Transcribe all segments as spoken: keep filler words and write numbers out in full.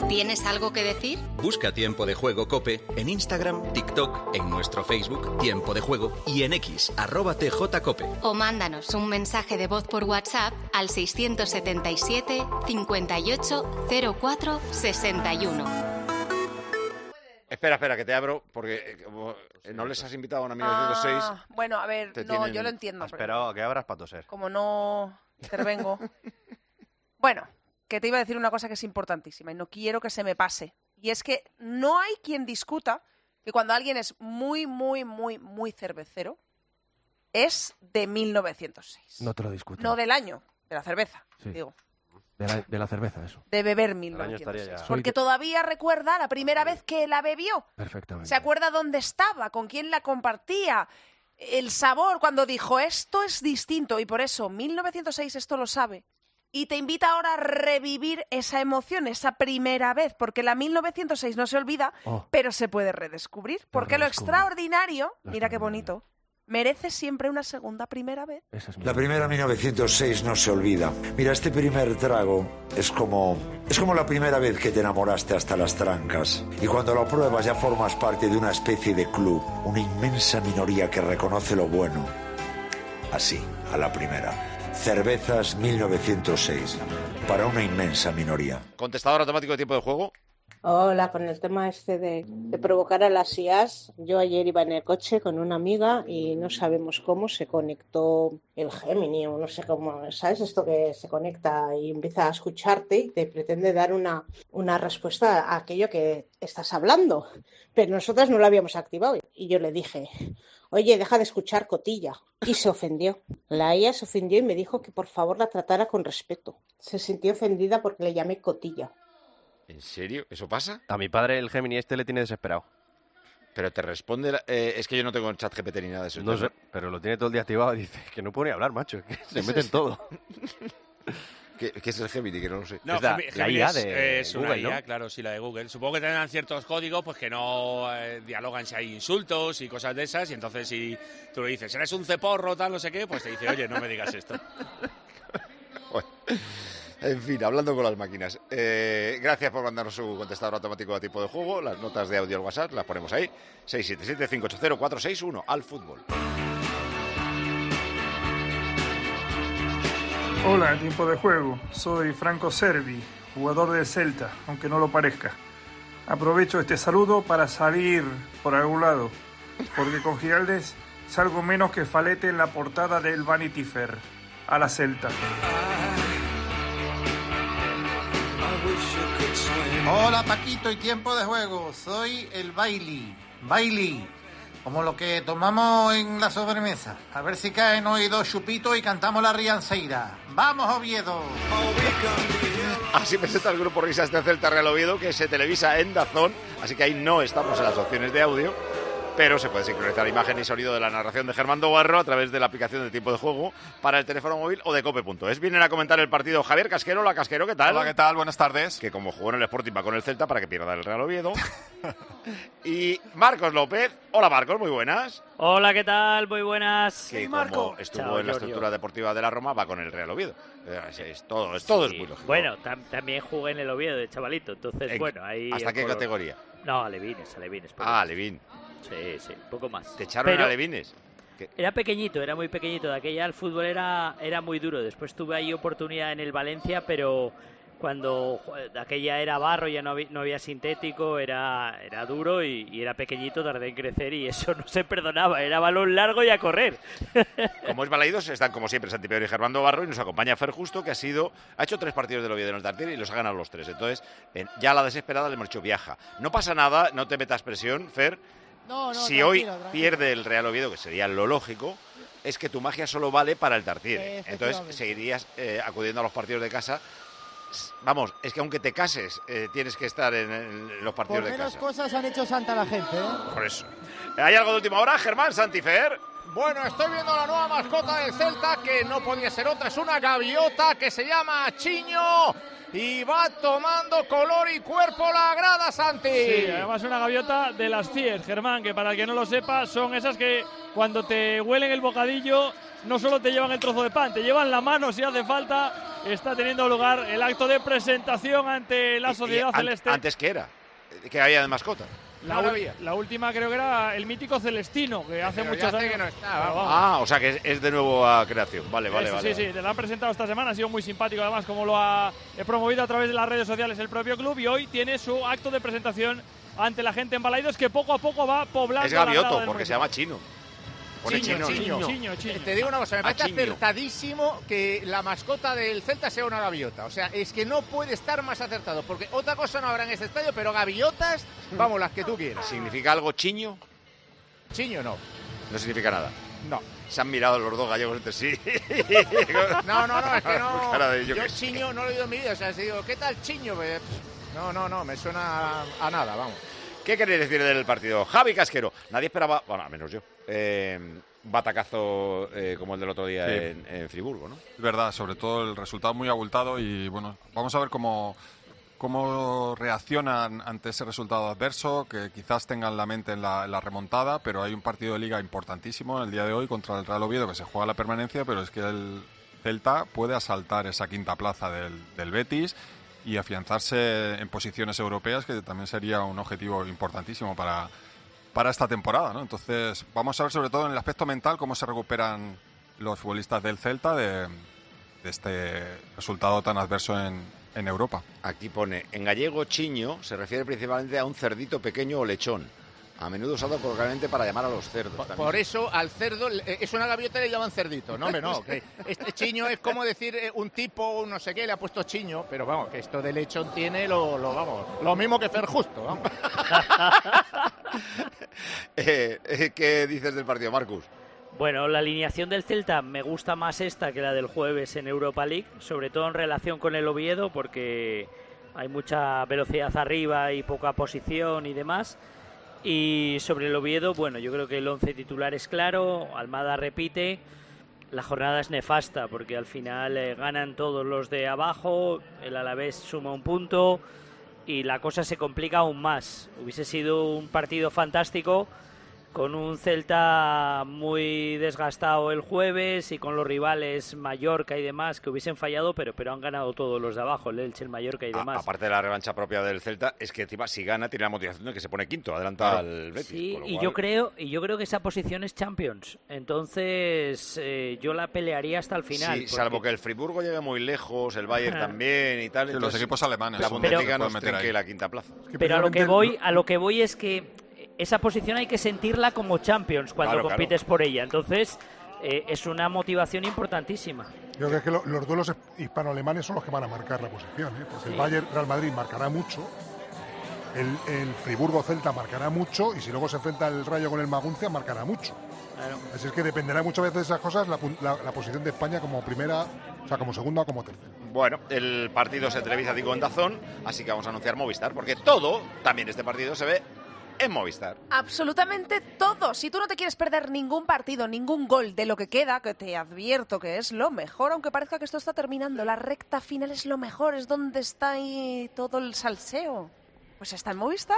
¿Tienes algo que decir? Busca Tiempo de Juego COPE en Instagram, TikTok, en nuestro Facebook Tiempo de Juego y en X, arroba tjcope. O mándanos un mensaje de voz por WhatsApp al seiscientos setenta y siete, cincuenta y ocho, cero cuatro, sesenta y uno. Espera, espera, que te abro, porque como no les has invitado a una mil novecientos seis... Ah, bueno, a ver, no, tienen... yo lo entiendo. Has esperado a que abras para toser. Como no intervengo... Bueno, que te iba a decir una cosa que es importantísima y no quiero que se me pase. Y es que no hay quien discuta que cuando alguien es muy, muy, muy, muy cervecero, es de mil novecientos seis. No te lo discuto. No del año, de la cerveza, sí. digo. De la, de la cerveza, eso. De beber mil novecientos seis. Porque todavía recuerda la primera vez que la bebió. Perfectamente. Se acuerda dónde estaba, con quién la compartía, el sabor, cuando dijo, esto es distinto. Y por eso, mil novecientos seis esto lo sabe. Y te invita ahora a revivir esa emoción, esa primera vez. Porque la mil novecientos seis no se olvida, oh. pero se puede redescubrir. Porque lo extraordinario, lo mira qué bonito, merece siempre una segunda primera vez. Esa es mi La primera mil novecientos seis no se olvida. Mira, este primer trago es como... Es como la primera vez que te enamoraste hasta las trancas. Y cuando lo pruebas ya formas parte de una especie de club. Una inmensa minoría que reconoce lo bueno. Así, a la primera. Cervezas mil novecientos seis. Para una inmensa minoría. Contestador automático de Tiempo de Juego. Hola, con el tema este de, de provocar a las I As, yo ayer iba en el coche con una amiga y no sabemos cómo se conectó el Gemini o no sé cómo, ¿sabes? Esto que se conecta y empieza a escucharte y te pretende dar una, una respuesta a aquello que estás hablando, pero nosotras no lo habíamos activado y yo le dije, oye, deja de escuchar cotilla, y se ofendió. La I A se ofendió y me dijo que por favor la tratara con respeto. Se sintió ofendida porque le llamé cotilla. ¿En serio? ¿Eso pasa? A mi padre el Gemini este le tiene desesperado. Pero te responde... Eh, es que yo no tengo chat G P T ni nada de eso. No sé, pero lo tiene todo el día activado y dice que no puede ni hablar, macho. Que se mete en todo. ¿Qué, ¿Qué es el Gemini? Que no lo sé. No, es la, Gemini la I A es, de es Google, una I A, ¿no? claro, sí, la de Google. Supongo que tendrán ciertos códigos pues que no eh, dialogan si hay insultos y cosas de esas. Y entonces si tú le dices, eres un ceporro, tal, no sé qué, pues te dice, oye, no me digas esto. Bueno. En fin, hablando con las máquinas. Eh, gracias por mandarnos su contestador automático a Tiempo de Juego. Las notas de audio al WhatsApp las ponemos ahí. seis siete siete, cinco ocho cero, cuatro seis uno. Al fútbol. Hola, Tiempo de Juego. Soy Franco Servi, jugador del Celta, aunque no lo parezca. Aprovecho este saludo para salir por algún lado, porque con Giraldes salgo menos que Falete en la portada del Vanity Fair. A la Celta. Hola Paquito y Tiempo de Juego, soy el Bailey, Bailey, como lo que tomamos en la sobremesa. A ver si caen hoy dos chupitos y cantamos la rianceira. ¡Vamos, Oviedo! Así presenta el grupo Risas de Celta Real Oviedo, que se televisa en DAZN, así que ahí no estamos en las opciones de audio, pero se puede sincronizar imagen y sonido de la narración de Germán Doguarro a través de la aplicación de Tiempo de Juego para el teléfono móvil o de cope punto es. Vienen a comentar el partido Javier Casquero. Hola, Casquero, ¿qué tal? Hola, ¿qué tal? Buenas tardes. Que como jugó en el Sporting va con el Celta para que pierda el Real Oviedo. Y Marcos López. Hola, Marcos, muy buenas. Hola, ¿qué tal? Muy buenas. Que sí, como Marco. estuvo Chao, en la Giorgio. estructura deportiva de la Roma va con el Real Oviedo. Es, es todo, es, todo Sí. es muy lógico. Bueno, tam también jugué en el Oviedo de chavalito, entonces ¿En, bueno, ahí... ¿Hasta qué color. categoría? No, alevines, alevines. Ah, Alevín. Sí, sí, poco más. ¿Te echaron Pero en alevines? ¿Qué? Era pequeñito, era muy pequeñito. De aquella el fútbol era, era muy duro. Después tuve ahí oportunidad en el Valencia, pero cuando de aquella era barro, ya no había, no había sintético, era, era duro y, y era pequeñito, tardé en crecer y eso no se perdonaba. Era balón largo y a correr. Como es Balaídos, están como siempre Santi Pedro y Germán Doguarro y nos acompaña Fer Justo, que ha sido ha hecho tres partidos del Oviedo en el Tartier y los ha ganado los tres. Entonces, en, ya a la desesperada le hemos dicho viaja. No pasa nada, no te metas presión, Fer. No, no, si tranquilo, hoy tranquilo. pierde el Real Oviedo, que sería lo lógico, es que tu magia solo vale para el Tartier. Entonces seguirías eh, acudiendo a los partidos de casa. Vamos, es que aunque te cases, eh, tienes que estar en, en los partidos Por de menos casa. cosas han hecho santa la gente, ¿eh? Por eso. ¿Hay algo de última hora, Germán, Santi, Fer? Bueno, estoy viendo la nueva mascota del Celta, que no podía ser otra, es una gaviota que se llama Chiño y va tomando color y cuerpo la grada, Santi. Sí, además una gaviota de las C I E S, Germán, que para el que no lo sepa, son esas que cuando te huelen el bocadillo no solo te llevan el trozo de pan, te llevan la mano si hace falta está teniendo lugar el acto de presentación ante la Sociedad y, y, Celeste. An, ¿Antes qué era? ¿Qué había de mascota? La, no u- la última creo que era el mítico Celestino, que hace Pero muchos ya hace años que no está, Ah, o sea que es, es de nuevo a creación. Vale, vale, sí, vale. Sí, vale. sí, te lo han presentado esta semana, ha sido muy simpático además como lo ha promovido a través de las redes sociales el propio club y hoy tiene su acto de presentación ante la gente en Balaidos que poco a poco va poblando Es la grada Gavioto, del porque se municipio. llama Chino. Pone Chiño, chino, chiño. Chiño, chiño. Te digo una cosa, me parece Chiño. acertadísimo que la mascota del Celta sea una gaviota. O sea, es que no puede estar más acertado, porque otra cosa no habrá en este estadio, pero gaviotas, vamos, las que tú quieras. ¿Significa algo chiño? Chiño no. No significa nada. No. Se han mirado los dos gallegos entre sí. No, no, no, es que no. Cara de yo yo qué sé. chiño no lo he oído en mi vida. O sea, si digo, ¿qué tal chiño? Pues, no, no, no, me suena a, a nada, vamos. ¿Qué queréis decir del partido? Javi Casquero. Nadie esperaba, bueno, al menos yo, eh, un batacazo eh, como el del otro día Sí. en, en Friburgo, ¿no? Es verdad, sobre todo el resultado muy abultado y bueno, vamos a ver cómo, cómo reaccionan ante ese resultado adverso, que quizás tengan la mente en la, en la remontada, pero hay un partido de liga importantísimo en el día de hoy contra el Real Oviedo que se juega la permanencia, pero es que el Celta puede asaltar esa quinta plaza del, del Betis y afianzarse en posiciones europeas, que también sería un objetivo importantísimo para, para esta temporada, ¿no? Entonces, vamos a ver sobre todo en el aspecto mental cómo se recuperan los futbolistas del Celta de, de este resultado tan adverso en, en Europa. Aquí pone, en gallego chiño se refiere principalmente a un cerdito pequeño o lechón, a menudo usado coloquialmente para llamar a los cerdos. Por, también. por eso al cerdo eh, es una gaviota y le llaman cerdito. No, hombre, no. Que este chiño es como decir eh, un tipo, un no sé qué, le ha puesto chiño, pero vamos, que esto de lechón tiene lo, lo vamos, lo mismo que Fer Justo, vamos. eh, eh, ¿Qué dices del partido, Marcus? Bueno, la alineación del Celta me gusta más esta que la del jueves en Europa League, sobre todo en relación con el Oviedo, porque hay mucha velocidad arriba y poca posición y demás. Y sobre el Oviedo, bueno, yo creo que el once titular es claro, Almada repite, la jornada es nefasta porque al final eh, ganan todos los de abajo, el Alavés suma un punto y la cosa se complica aún más. Hubiese sido un partido fantástico con un Celta muy desgastado el jueves y con los rivales Mallorca y demás que hubiesen fallado, pero, pero han ganado todos los de abajo, el Elche, el Mallorca y A- demás. aparte de la revancha propia del Celta, es que encima si gana tiene la motivación de que se pone quinto, adelanta Claro. al Betis. Sí, con lo y cual- yo creo y yo creo que esa posición es Champions. Entonces eh, yo la pelearía hasta el final. Sí, porque- salvo que el Friburgo llegue muy lejos, el Bayern Ajá. también y tal. Sí, los entonces equipos alemanes La son Bundesliga los que nos pueden meter trinque ahí. la quinta plaza. Pero a lo que voy, a lo que voy es que esa posición hay que sentirla como Champions cuando Claro, claro. compites por ella. Entonces eh, es una motivación importantísima. Yo creo que, es que lo- los duelos hispano-alemanes son los que van a marcar la posición, ¿eh? Porque Sí. el Bayern Real Madrid marcará mucho, el, el Friburgo Celta marcará mucho y si luego se enfrenta el Rayo con el Maguncia marcará mucho. Claro. Así es que dependerá muchas veces de esas cosas la, pun- la- la posición de España como primera, o sea, como segunda o como tercera. Bueno, el partido se televisa digo en Dazón, así que vamos a anunciar Movistar, porque todo, también este partido, se ve en Movistar. Absolutamente todo. Si tú no te quieres perder ningún partido, ningún gol de lo que queda, que te advierto que es lo mejor, aunque parezca que esto está terminando, la recta final es lo mejor, es donde está ahí todo el salseo. Pues está en Movistar.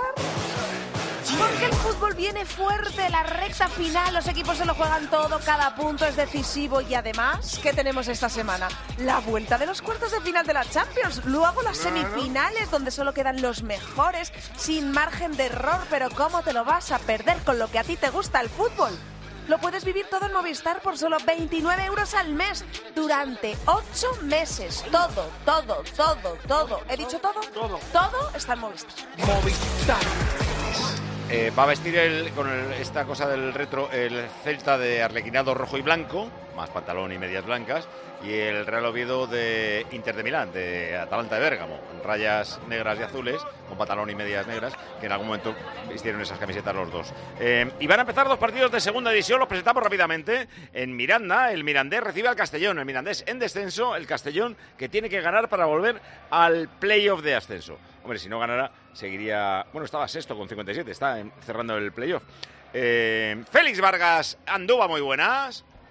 Porque el fútbol viene fuerte, la recta final, los equipos se lo juegan todo, cada punto es decisivo y además, ¿qué tenemos esta semana? La vuelta de los cuartos de final de la Champions, luego las semifinales donde solo quedan los mejores, sin margen de error, pero ¿cómo te lo vas a perder con lo que a ti te gusta el fútbol? Lo puedes vivir todo en Movistar por solo veintinueve euros al mes durante ocho meses. Todo, todo, todo, todo. ¿He dicho todo? Todo. Todo está en Movistar. Movistar. Eh, va a vestir el, con el- esta cosa del retro el Celta de arlequinado rojo y blanco, más pantalón y medias blancas, y el Real Oviedo de Inter de Milán, de Atalanta de Bérgamo, rayas negras y azules, con pantalón y medias negras, que en algún momento vistieron esas camisetas los dos. Eh, y van a empezar dos partidos de segunda división, los presentamos rápidamente. En Miranda, el Mirandés recibe al Castellón, el Mirandés en descenso, el Castellón que tiene que ganar para volver al playoff de ascenso. Hombre, si no ganara, seguiría... Bueno, estaba sexto con cincuenta y siete, está en- cerrando el playoff. Eh, Félix Vargas, Andúba, muy buenas.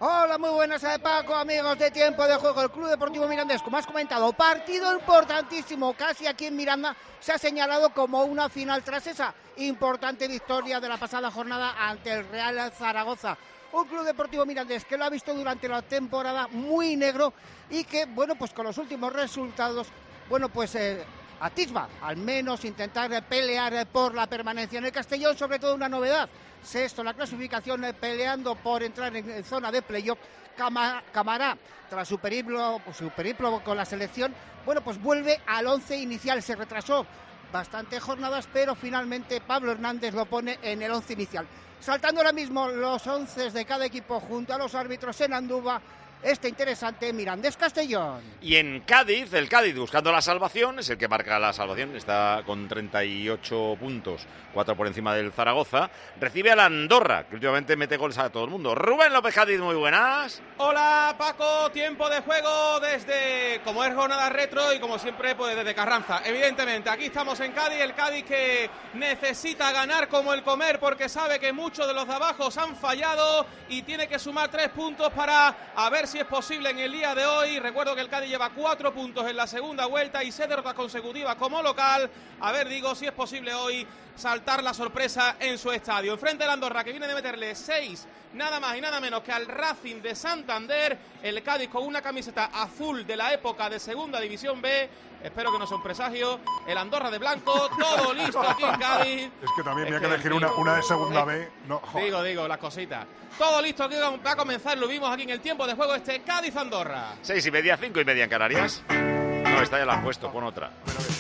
Hola, muy buenas, eh, Paco, amigos de Tiempo de Juego. El Club Deportivo Mirandés, como has comentado, partido importantísimo. Casi aquí en Miranda se ha señalado como una final tras esa importante victoria de la pasada jornada ante el Real Zaragoza. Un Club Deportivo Mirandés que lo ha visto durante la temporada muy negro y que, bueno, pues con los últimos resultados, bueno, pues eh, atisba al menos intentar eh, pelear eh, por la permanencia. En el Castellón, sobre todo, una novedad. Sexto, la clasificación, eh, peleando por entrar en, en zona de playoff. Cama, Camará, tras su periplo, su periplo con la selección, bueno, pues vuelve al once inicial. Se retrasó bastantes jornadas, pero finalmente Pablo Hernández lo pone en el once inicial. Saltando ahora mismo los once de cada equipo junto a los árbitros en Andúba, este interesante Mirandés-Castellón. Y en Cádiz, el Cádiz buscando la salvación, es el que marca la salvación, está con treinta y ocho puntos, cuatro por encima del Zaragoza, recibe a la Andorra, que últimamente mete goles a todo el mundo. Rubén López Cádiz, muy buenas. Hola Paco, tiempo de juego desde, como es jornada retro y como siempre pues desde Carranza. Evidentemente, aquí estamos en Cádiz, el Cádiz que necesita ganar como el comer porque sabe que muchos de los de abajo han fallado y tiene que sumar tres puntos para a ver si es posible en el día de hoy. Recuerdo que el Cádiz lleva cuatro puntos en la segunda vuelta y seis derrotas consecutivas como local. A ver, digo, si es posible hoy saltar la sorpresa en su estadio. Enfrente del Andorra, que viene de meterle seis, nada más y nada menos que al Racing de Santander. El Cádiz con una camiseta azul de la época de Segunda División B. Espero que no sea un presagio. El Andorra de blanco, todo listo aquí en Cádiz. Es que también es había que, que elegir digo, una, una de Segunda eh, B. No, joder. digo, digo, las cositas. Todo listo aquí va a comenzar, lo vimos aquí en el tiempo de juego, este Cádiz-Andorra. Seis y media, cinco y media en Canarias. No, esta ya la han puesto, pon otra.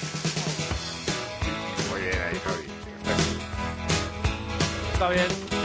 Muy bien ahí, Javi. Está bien.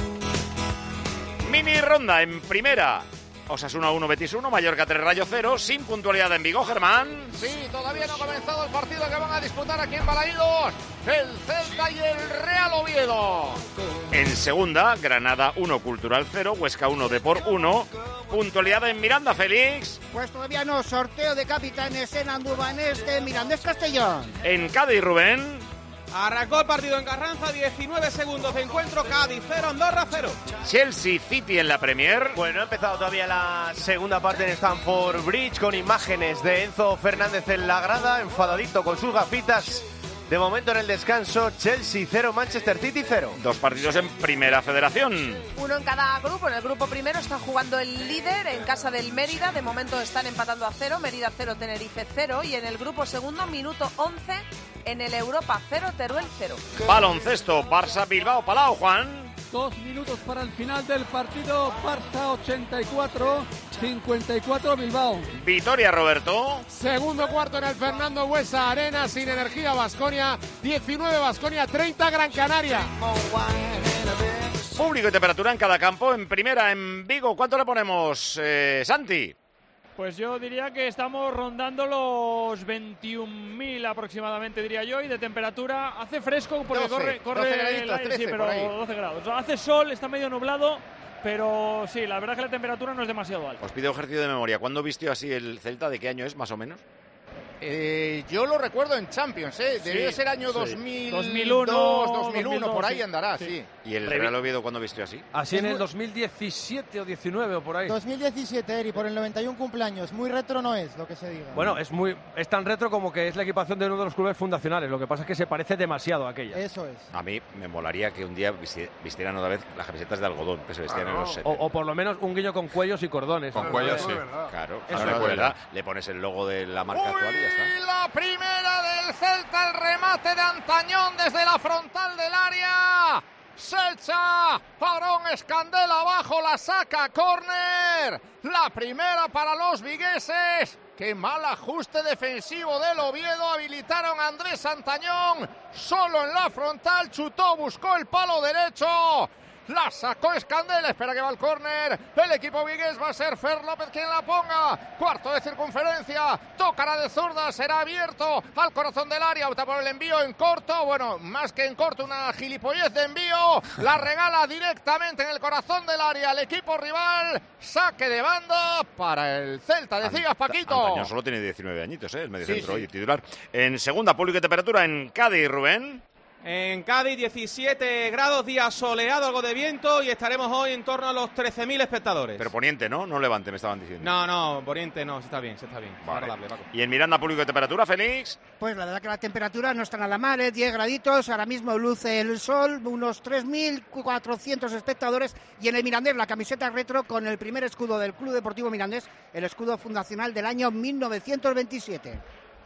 Mini ronda en primera. Osasuna uno, Betis uno, Mallorca tres, Rayo cero, sin puntualidad en Vigo, Germán. Sí, todavía no ha comenzado el partido que van a disputar aquí en Balaídos, el Celta y el Real Oviedo. En segunda, Granada uno, Cultural cero, Huesca uno, Depor uno, puntualidad en Miranda, Félix. Pues todavía no, sorteo de capitanes en Andúba en este Mirandés-Castellón. En Cádiz, Rubén. Arrancó el partido en Carranza, diecinueve segundos de encuentro, Cádiz cero, Andorra cero. Chelsea City en la Premier. Bueno, ha empezado todavía la segunda parte en Stamford Bridge con imágenes de Enzo Fernández en la grada, enfadadito con sus gafitas. De momento en el descanso, Chelsea cero, Manchester City cero. Dos partidos en Primera Federación. Uno en cada grupo. En el grupo primero está jugando el líder en casa del Mérida. De momento están empatando a cero. Mérida cero, Tenerife cero. Y en el grupo segundo, minuto once, en el Europa cero, Teruel cero. Baloncesto, Barça, Bilbao, Palau, Juan. Dos minutos para el final del partido. Barça ochenta y cuatro, cincuenta y cuatro Bilbao. Vitoria, Roberto. Segundo cuarto en el Fernando Buesa Arena, sin energía Baskonia, diecinueve Baskonia, treinta Gran Canaria. Público y temperatura en cada campo. En primera, en Vigo, ¿cuánto le ponemos, eh, Santi? Pues yo diría que estamos rondando los veintiún mil aproximadamente, diría yo, y de temperatura hace fresco porque doce, corre, corre doce el graditos, aire, trece, sí, pero por ahí. doce grados. Hace sol, está medio nublado, pero sí, la verdad es que la temperatura no es demasiado alta. Os pido ejercicio de memoria. ¿Cuándo vistió así el Celta? ¿De qué año es, más o menos? Eh, yo lo recuerdo en Champions, ¿eh? Debió Sí, ser año sí. dos mil dos mil uno, dos mil uno, dos mil dos, por ahí sí. andará, Sí. sí. ¿Y el Real Oviedo cuándo vistió así? Así en el dos mil diecisiete o diecinueve o por ahí. dos mil diecisiete, Eri, por el noventa y uno cumpleaños. Muy retro no es, lo que se diga. Bueno, es muy es tan retro como que es la equipación de uno de los clubes fundacionales. Lo que pasa es que se parece demasiado a aquella. Eso es. A mí me molaría que un día visti- vistieran otra vez las camisetas de algodón que se vestían Ah, en no. los setenta. o, o por lo menos un guiño con cuellos y cordones. Con cuellos, sí. Claro, Eso ahora es de verdad. verdad, le pones el logo de la marca actual y ya está. Y la primera del Celta, el remate de Antañón desde la frontal del área. Selcha, Parón Escandel abajo, la saca, córner. La primera para los vigueses. Qué mal ajuste defensivo del Oviedo. Habilitaron a Andrés Antañón. Solo en la frontal, chutó, buscó el palo derecho. La sacó Escandel, espera que va el córner. El equipo vigués va a ser Fer López quien la ponga. Cuarto de circunferencia, tocará de zurda, será abierto al corazón del área. Opta por el envío en corto, bueno, más que en corto, una gilipollez de envío. La regala directamente en el corazón del área al equipo rival. Saque de banda para el Celta, decías, Paquito. Antañón solo tiene diecinueve añitos, ¿eh? El mediocentro Sí, sí. y titular. En segunda, público y temperatura en Cádiz, Rubén. En Cádiz, diecisiete grados, día soleado, algo de viento, y estaremos hoy en torno a los trece mil espectadores. Pero poniente, ¿no? No levante, me estaban diciendo. No, no, poniente no, se está bien, se está bien. Vale. Agradable, Paco. ¿Y en Miranda, público de temperatura, Félix? Pues la verdad que la temperatura no está nada mal, ¿eh? diez graditos, ahora mismo luce el sol, unos tres mil cuatrocientos espectadores, y en el Mirandés la camiseta retro con el primer escudo del Club Deportivo Mirandés, el escudo fundacional del año mil novecientos veintisiete.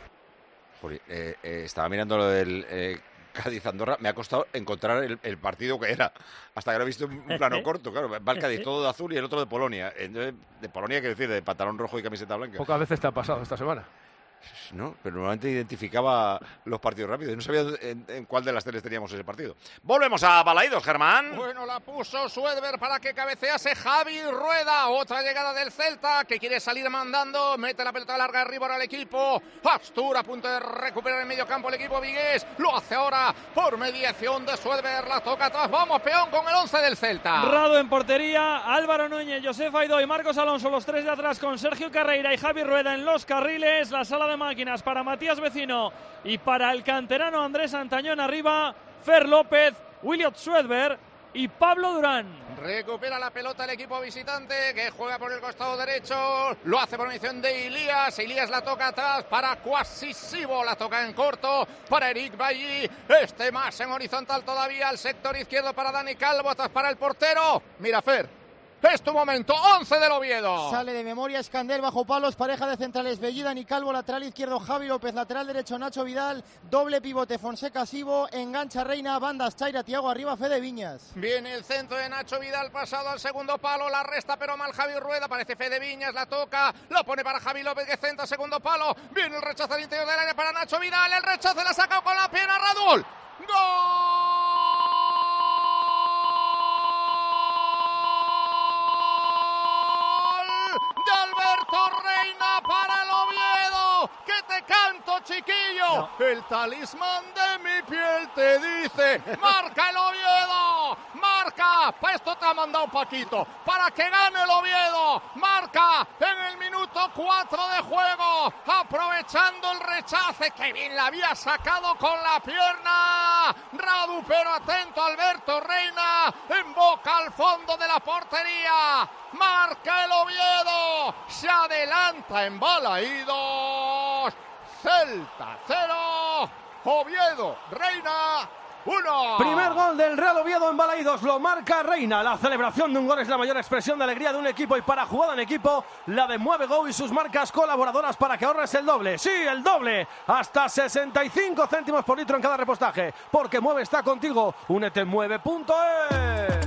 Joder, eh, eh, estaba mirando lo del... Eh... Cádiz-Andorra, me ha costado encontrar el, el partido que era, hasta que lo he visto en un plano corto, claro, va el Cádiz todo de azul y el otro de Polonia. Entonces, de Polonia, quiero decir, de pantalón rojo y camiseta blanca. Pocas veces te ha pasado esta semana. No, pero normalmente identificaba los partidos rápidos. No sabía en, en cuál de las teles teníamos ese partido. Volvemos a Balaidos, Germán. Bueno, la puso Suedberg para que cabecease Javi Rueda. Otra llegada del Celta que quiere salir mandando. Mete la pelota larga arriba al equipo. Astur a punto de recuperar el medio campo el equipo vigués. Lo hace ahora por mediación de Suedberg. La toca atrás. Vamos, peón con el once del Celta. Rado en portería. Álvaro Núñez, Josef Aidó y Marcos Alonso. Los tres de atrás con Sergio Carreira y Javi Rueda en los carriles. La sala de máquinas para Matías Vecino y para el canterano Andrés Antañón arriba, Fer López, Williot Suedberg y Pablo Durán. Recupera la pelota el equipo visitante que juega por el costado derecho, lo hace por mediación de Ilías, Ilías la toca atrás para Quasisivo, la toca en corto para Eric Bailly, este más en horizontal todavía al sector izquierdo para Dani Calvo, atrás para el portero, mira Fer. Es tu momento, once del Oviedo. Sale de memoria Escandel bajo palos, pareja de centrales Bellidan y Calvo, lateral izquierdo Javi López, lateral derecho Nacho Vidal, doble pivote Fonseca Sibo, engancha Reina, bandas Chaira, Tiago arriba, Fede Viñas. Viene el centro de Nacho Vidal, pasado al segundo palo, la resta pero mal Javi Rueda, aparece Fede Viñas, la toca, lo pone para Javi López que centra, segundo palo, viene el rechazo al interior del área para Nacho Vidal, el rechazo la saca con la pierna Radul. ¡Gol! Alberto Reina para el Oviedo, que te canto chiquillo, no. El talismán de mi piel te dice, marca el Oviedo, marca, para esto te ha mandado Paquito, para que gane el Oviedo, marca en el minuto cuatro de juego, aprovechando el rechace, que bien la había sacado con la pierna, Radu, pero atento Alberto Reina, emboca al fondo de la portería, marca el Oviedo, se adelanta en Balaídos, Celta cero, Oviedo Reina uno. Primer gol del Real Oviedo en Balaídos, lo marca Reina. La celebración de un gol es la mayor expresión de alegría de un equipo y para jugada en equipo la de Mueve Go y sus marcas colaboradoras para que ahorres el doble. Sí, el doble, hasta sesenta y cinco céntimos por litro en cada repostaje, porque Mueve está contigo. Únete en mueve punto es.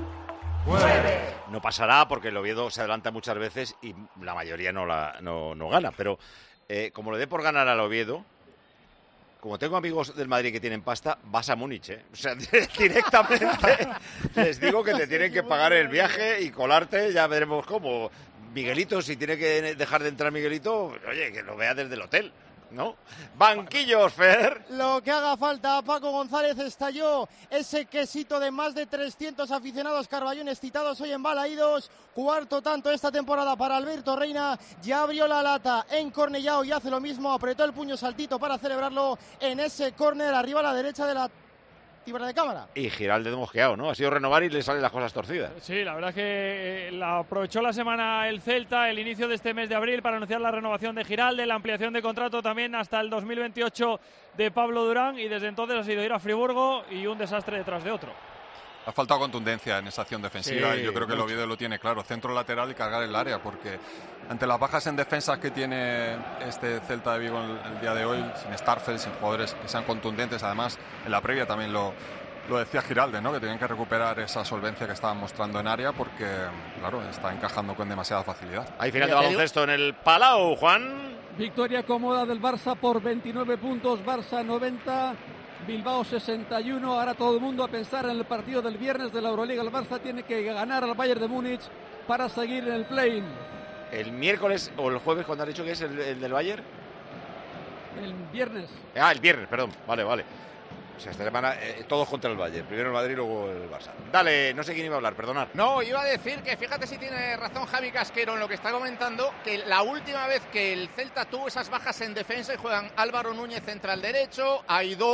No pasará porque el Oviedo se adelanta muchas veces y la mayoría no, la, no, no gana, pero eh, como le dé por ganar al Oviedo, como tengo amigos del Madrid que tienen pasta, vas a Múnich, ¿eh? O sea, directamente les digo que te tienen que pagar el viaje y colarte, ya veremos cómo. Miguelito, si tiene que dejar de entrar Miguelito, oye, que lo vea desde el hotel, ¿no? Banquillos, Fer. Lo que haga falta, Paco González estalló ese quesito de más de trescientos aficionados carballones citados hoy en Balaídos. Cuarto tanto esta temporada para Alberto Reina, ya abrió la lata en Cornellao y hace lo mismo, apretó el puño saltito para celebrarlo en ese córner arriba a la derecha de la tibra de cámara. Y Giralde de mosqueado, ¿no? Ha sido renovar y le salen las cosas torcidas. Sí, la verdad es que eh, la aprovechó la semana el Celta, el inicio de este mes de abril, para anunciar la renovación de Giralde, la ampliación de contrato también hasta el dos mil veintiocho de Pablo Durán, y desde entonces ha sido ir a Friburgo y un desastre detrás de otro. Ha faltado contundencia en esa acción defensiva, Sí, y yo creo que el mucho. Oviedo lo tiene claro, centro lateral y cargar el área, porque ante las bajas en defensas que tiene este Celta de Vigo el, el día de hoy, sin Starfelt, sin jugadores que sean contundentes, además en la previa también lo, lo decía Giralde, ¿no? Que tienen que recuperar esa solvencia que estaban mostrando en área, porque claro, está encajando con demasiada facilidad. Hay final de baloncesto en el Palau, Juan. Victoria cómoda del Barça por veintinueve puntos, Barça noventa, Bilbao sesenta y uno. Ahora todo el mundo a pensar en el partido del viernes de la Euroliga. El Barça tiene que ganar al Bayern de Múnich para seguir en el play-in. El miércoles o el jueves, cuando has dicho que es el, el del Bayern. El viernes. Ah, el viernes, perdón. Vale, vale. O sea, esta semana eh, todos contra el Bayern. Primero el Madrid y luego el Barça. Dale, no sé quién iba a hablar, perdonad. No, iba a decir que fíjate si tiene razón Javi Casquero en lo que está comentando, que la última vez que el Celta tuvo esas bajas en defensa y juegan Álvaro Núñez central derecho, Aidó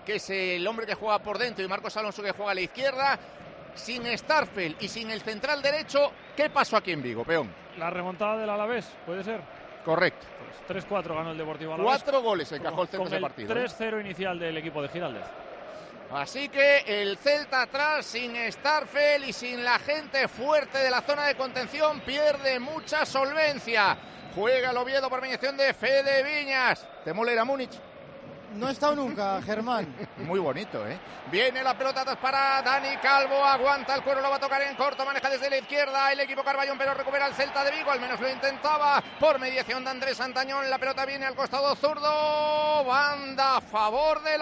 que es el hombre que juega por dentro, y Marcos Alonso, que juega a la izquierda. Sin Starfel y sin el central derecho, ¿qué pasó aquí en Vigo, peón? La remontada del Alavés, ¿puede ser? Correcto. Pues tres cuatro ganó el Deportivo Alavés. Cuatro goles encajó el Celta con ese el partido. tres cero inicial del equipo de Giraldez. Así que el Celta atrás, sin Starfel y sin la gente fuerte de la zona de contención, pierde mucha solvencia. Juega el Oviedo por mediación de Fede Viñas. ¿Te mola ir a Múnich? No he estado nunca, Germán. Muy bonito, ¿eh? Viene la pelota atrás para Dani Calvo, aguanta el cuero, lo va a tocar en corto, maneja desde la izquierda el equipo Carballón, pero recupera el Celta de Vigo, al menos lo intentaba, por mediación de Andrés Antañón. La pelota viene al costado zurdo, banda a favor del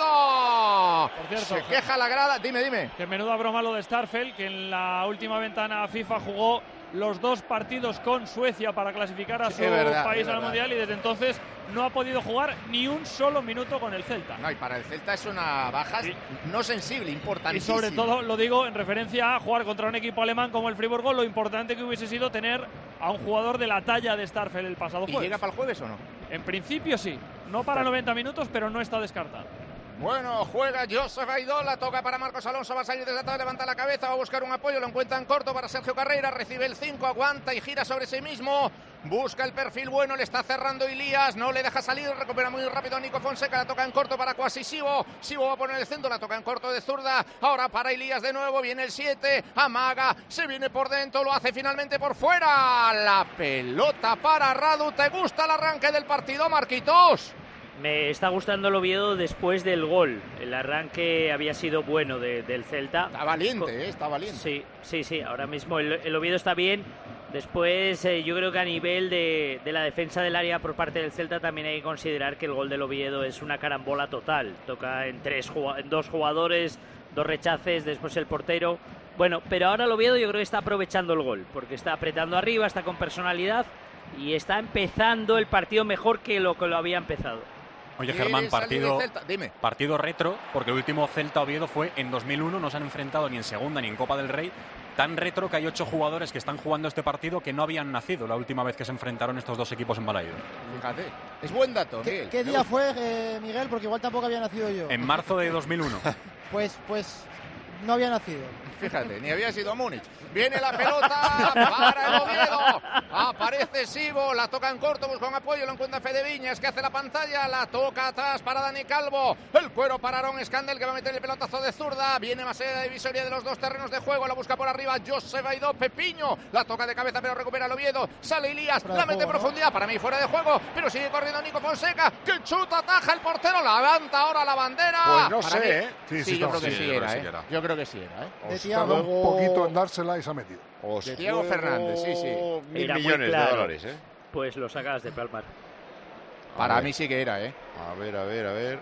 Oviedo. Por cierto, se queja la grada, dime, dime. Que menuda broma lo de Starfel, que en la última ventana FIFA jugó los dos partidos con Suecia para clasificar a Sí, su es verdad, país es al verdad. Mundial, y desde entonces no ha podido jugar ni un solo minuto con el Celta. No, y para el Celta es una baja Sí. no sensible, Y importantísima. sobre todo lo digo en referencia a jugar contra un equipo alemán como el Friburgo, lo importante que hubiese sido tener a un jugador de la talla de Starfel el pasado ¿Y jueves. llega para el jueves o no? En principio sí, no para noventa minutos, pero no está descartado. Bueno, juega Joseph Aidola, toca para Marcos Alonso, va a salir desde atrás, levanta la cabeza, va a buscar un apoyo, lo encuentra en corto para Sergio Carreira, recibe el cinco, aguanta y gira sobre sí mismo, busca el perfil bueno, le está cerrando Ilías, no le deja salir, recupera muy rápido a Nico Fonseca, la toca en corto para Cuasi Sibo, Sibo va a poner el centro, la toca en corto de zurda, ahora para Ilías de nuevo, viene el siete, amaga, se viene por dentro, lo hace finalmente por fuera, la pelota para Radu. ¿Te gusta el arranque del partido, Marquitos? Me está gustando el Oviedo después del gol. El arranque había sido bueno de, del Celta. Está valiente, ¿eh? Está valiente. Sí, sí, sí. Ahora mismo el, el Oviedo está bien. Después, eh, yo creo que a nivel de, de la defensa del área por parte del Celta también hay que considerar que el gol del Oviedo es una carambola total. Toca en, tres, en dos jugadores, dos rechaces, después el portero. Bueno, pero ahora el Oviedo yo creo que está aprovechando el gol, porque está apretando arriba, está con personalidad y está empezando el partido mejor que lo que lo había empezado. Oye, Germán, partido, Dime. partido retro, porque el último Celta-Oviedo fue en dos mil uno, no se han enfrentado ni en Segunda ni en Copa del Rey. Tan retro que hay ocho jugadores que están jugando este partido que no habían nacido la última vez que se enfrentaron estos dos equipos en Balaído. Fíjate, es buen dato, ¿Qué, Miguel. qué día fue, eh, Miguel? Porque igual tampoco había nacido yo. En marzo de dos mil uno. Pues, pues no había nacido. Fíjate, ni había sido a Múnich. Viene la pelota para el Oviedo. Aparece Sibo, la toca en corto, busca un apoyo, lo encuentra Fede Viñas, que hace la pantalla, la toca atrás para Dani Calvo. El cuero para Aaron Escandel, que va a meter el pelotazo de zurda. Viene más allá de divisoria de los dos terrenos de juego, la busca por arriba José Baidó, Pepiño. La toca de cabeza, pero recupera el Oviedo. Sale Ilías, la mete en profundidad, para mí fuera de juego, pero sigue corriendo Nico Fonseca, que chuta, ataja el portero, levanta ahora la bandera. Pues no Para sé, mí- ¿eh? Sí, Sí, sí, yo no, creo que sí, sí, yo creo era, que sí ¿eh? que era. Yo creo que sí era, ¿eh? De Os Thiago, juego- un poquito en dársela y se ha metido. Os De Thiago juego Fernández, sí, sí. Mil Era muy millones claro. de dólares, ¿eh? Pues lo sacas de palmar. Para ver. mí sí que era, ¿eh? A ver, a ver, a ver.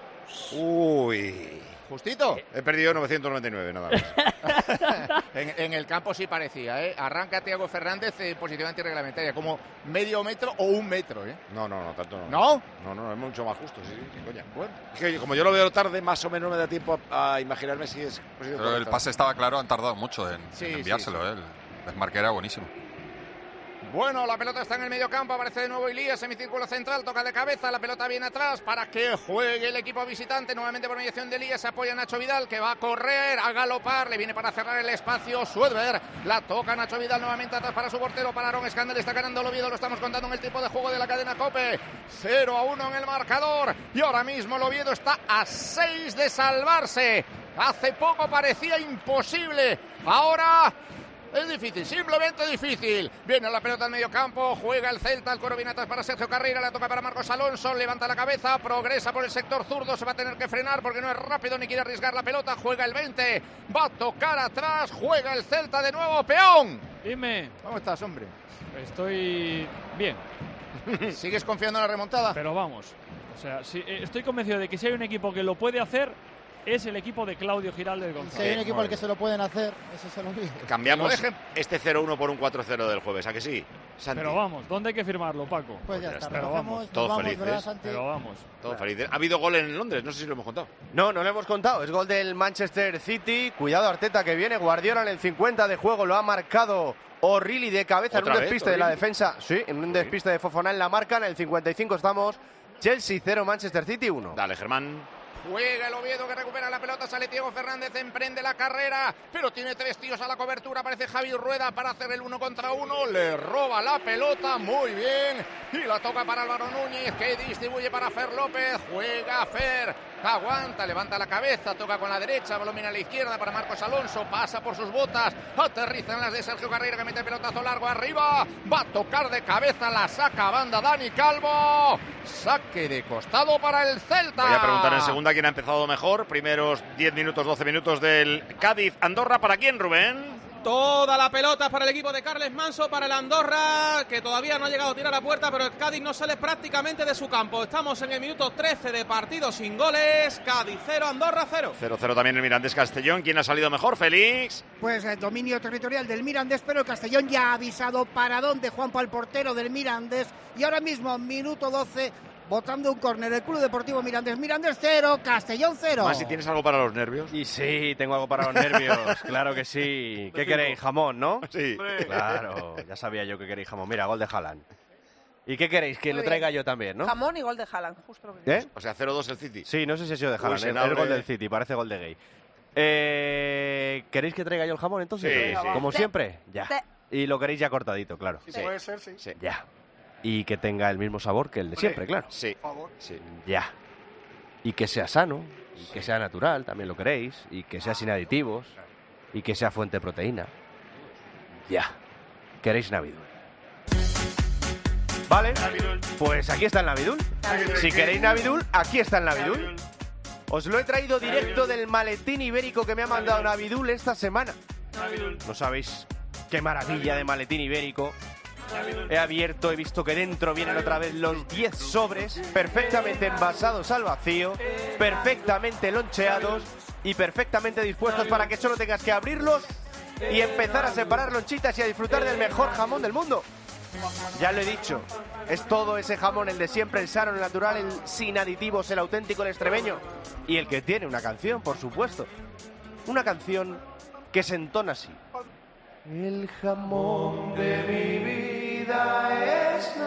Uy. Justito. He perdido novecientos noventa y nueve, nada más. en, en el campo sí parecía, ¿eh? Arranca Thiago Fernández en posición antirreglamentaria, como medio metro o un metro, ¿eh? No, no, no, tanto no. ¿No? No, no, es mucho más justo, sí, sí, coña. Bueno, es que como yo lo veo tarde, más o menos me da tiempo a, a imaginarme si es posición Pero el correcta. pase estaba claro, han tardado mucho en, Sí, en sí, enviárselo. sí. ¿eh? El desmarque era buenísimo. Bueno, la pelota está en el medio campo, aparece de nuevo Ilías, semicírculo central, toca de cabeza, la pelota viene atrás para que juegue el equipo visitante, nuevamente por mediación de Ilías, se apoya Nacho Vidal, que va a correr, a galopar, le viene para cerrar el espacio Suedberg, la toca Nacho Vidal nuevamente atrás para su portero, para Aaron Escandel, está ganando el Oviedo, lo estamos contando en el tipo de juego de la cadena COPE, cero a uno en el marcador, y ahora mismo el Oviedo está a seis de salvarse, hace poco parecía imposible, ahora... Es difícil, simplemente difícil. Viene la pelota al medio campo, juega el Celta, el coro viene atrás para Sergio Carreira, la toca para Marcos Alonso, levanta la cabeza, progresa por el sector zurdo, se va a tener que frenar porque no es rápido ni quiere arriesgar la pelota, juega el veinte, va a tocar atrás, juega el Celta de nuevo, peón. Dime. ¿Cómo estás, hombre? Estoy bien. ¿Sigues confiando en la remontada? Pero vamos, o sea, si, eh, estoy convencido de que si hay un equipo que lo puede hacer, es el equipo de Claudio Giraldez Si hay González. un equipo al que se lo pueden hacer, ese se lo digo. Cambiamos No dejen- este cero uno por un cuatro cero del jueves, ¿a que sí? Santi? Pero vamos, ¿dónde hay que firmarlo, Paco? Pues ya está, Pero recogemos, vamos, nos todos vamos, felices. ¿verdad, Santi? pero vamos. Todo feliz. Ha habido gol en Londres, no sé si lo hemos contado. No, no lo hemos contado. Es gol del Manchester City. Cuidado, Arteta, que viene. Guardiola en el cincuenta de juego. Lo ha marcado O'Reilly de cabeza en un ¿Otra vez, despiste de la O'Reilly? defensa. Sí, en un despiste de Fofana en la marca. En el cincuenta y cinco estamos. Chelsea cero, Manchester City uno. Dale, Germán. Juega el Oviedo que recupera la pelota, sale Diego Fernández, emprende la carrera, pero tiene tres tíos a la cobertura, aparece Javi Rueda para hacer el uno contra uno, le roba la pelota, muy bien, y la toca para Álvaro Núñez, que distribuye para Fer López, juega Fer, aguanta, levanta la cabeza, toca con la derecha, domina a la izquierda para Marcos Alonso, pasa por sus botas, aterriza en las de Sergio Carreira que mete el pelotazo largo arriba, va a tocar de cabeza, la saca a banda Dani Calvo, saque de costado para el Celta. Voy a preguntar en segunda quién ha empezado mejor, primeros diez minutos, doce minutos del Cádiz-Andorra, ¿para quién, Rubén? Toda la pelota para el equipo de Carles Manso, para el Andorra, que todavía no ha llegado a tirar a puerta, pero el Cádiz no sale prácticamente de su campo. Estamos en el minuto trece de partido sin goles. Cádiz cero, Andorra cero. cero cero también el Mirandés Castellón. ¿Quién ha salido mejor, Félix? Pues el dominio territorial del Mirandés, pero el Castellón ya ha avisado para dónde Juanpa, el portero del Mirandés. Y ahora mismo, minuto doce, botando un córner el Club Deportivo Mirandés. Mirandés cero, Castellón cero. Más, si tienes algo para los nervios. Y sí, tengo algo para los nervios, claro que sí. ¿Qué queréis? ¿Jamón, no? Sí. Claro, ya sabía yo que queréis jamón. Mira, gol de Haaland. ¿Y qué queréis? Que Muy lo traiga yo también, ¿no? Jamón y gol de Haaland, justo lo que ¿Eh? O sea, cero dos el City. Sí, no sé si ha sido de Uy, Haaland, se es abre. el gol del City, parece gol de gay. Eh, ¿Queréis que traiga yo el jamón entonces? Sí, sí. Como Sí. siempre, ya. Sí. Y lo queréis ya cortadito, claro. Sí, puede ser, sí. Sí. Ya. Y que tenga el mismo sabor que el de siempre, claro. Sí. Por favor. Sí. Ya. Y que sea sano, y que sea natural, también lo queréis, y que sea sin aditivos, y que sea fuente de proteína. Ya. ¿Queréis Navidul? Vale, pues aquí está el Navidul. Si queréis Navidul, aquí está el Navidul. Os lo he traído directo del maletín ibérico que me ha mandado Navidul esta semana. No sabéis qué maravilla de maletín ibérico. He abierto, he visto que dentro vienen otra vez los diez sobres perfectamente envasados al vacío, perfectamente loncheados y perfectamente dispuestos para que solo tengas que abrirlos y empezar a separar lonchitas y a disfrutar del mejor jamón del mundo. Ya lo he dicho, es todo ese jamón, el de siempre, el sano, el natural, el sin aditivos, el auténtico, el extremeño. Y el que tiene una canción, por supuesto. Una canción que se entona así. El jamón de mi vida es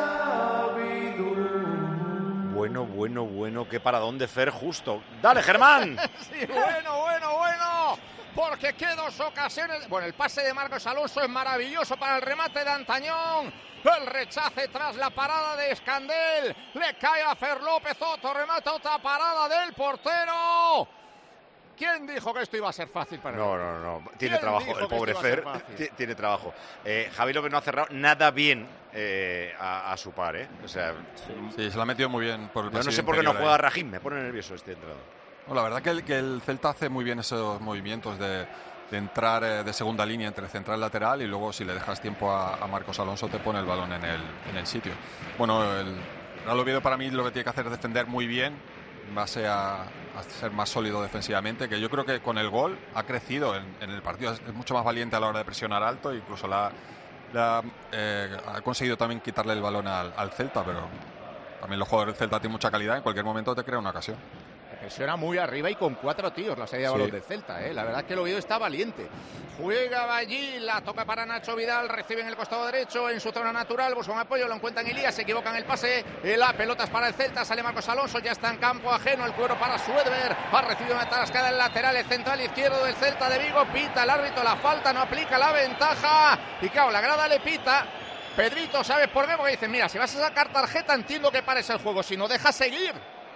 Navidul. Bueno, bueno, bueno, qué paradón de Fer justo. ¡Dale, Germán! Sí, bueno, bueno, bueno. Porque qué dos ocasiones. Bueno, el pase de Marcos Alonso es maravilloso para el remate de Antañón. El rechace tras la parada de Escandel. Le cae a Fer López, otro remate, otra parada del portero. ¿Quién dijo que esto iba a ser fácil para él? No, no, no. Tiene ¿Quién trabajo, dijo el que pobre esto iba a Fer. ser fácil? ti- Tiene trabajo. Eh, Javi López no ha cerrado nada bien eh, a, a su par, ¿eh? O sea, Sí, se la ha metido muy bien por el yo no pasillo sé por qué no interior juega ahí. Rajín. Me pone nervioso este entrenador. No, la verdad que el, que el Celta hace muy bien esos movimientos de, de entrar eh, de segunda línea entre el central y lateral y luego si le dejas tiempo a, a Marcos Alonso te pone el balón en el, en el sitio. Bueno, el Real Oviedo para mí lo que tiene que hacer es defender muy bien en base a, a ser más sólido defensivamente, que yo creo que con el gol ha crecido en, en el partido, es, es mucho más valiente a la hora de presionar alto, incluso la, la, eh, ha conseguido también quitarle el balón al, al Celta, pero también los jugadores del Celta tienen mucha calidad, en cualquier momento te crea una ocasión. Presiona muy arriba y con cuatro tíos la salida de balón Sí. del Celta, ¿eh? La verdad es que el Oviedo está valiente. Juega allí, la toca para Nacho Vidal, recibe en el costado derecho, en su zona natural, busca un apoyo, lo encuentran Elías, se equivoca en el pase, la pelota es para el Celta, sale Marcos Alonso, ya está en campo ajeno, el cuero para Suedber, ha recibido una tarascada en el lateral, el central izquierdo del Celta de Vigo, pita el árbitro la falta, no aplica la ventaja, y claro, la grada le pita. Pedrito, ¿sabes por qué? Porque dicen, mira, si vas a sacar tarjeta entiendo que pares el juego, si no deja seguir.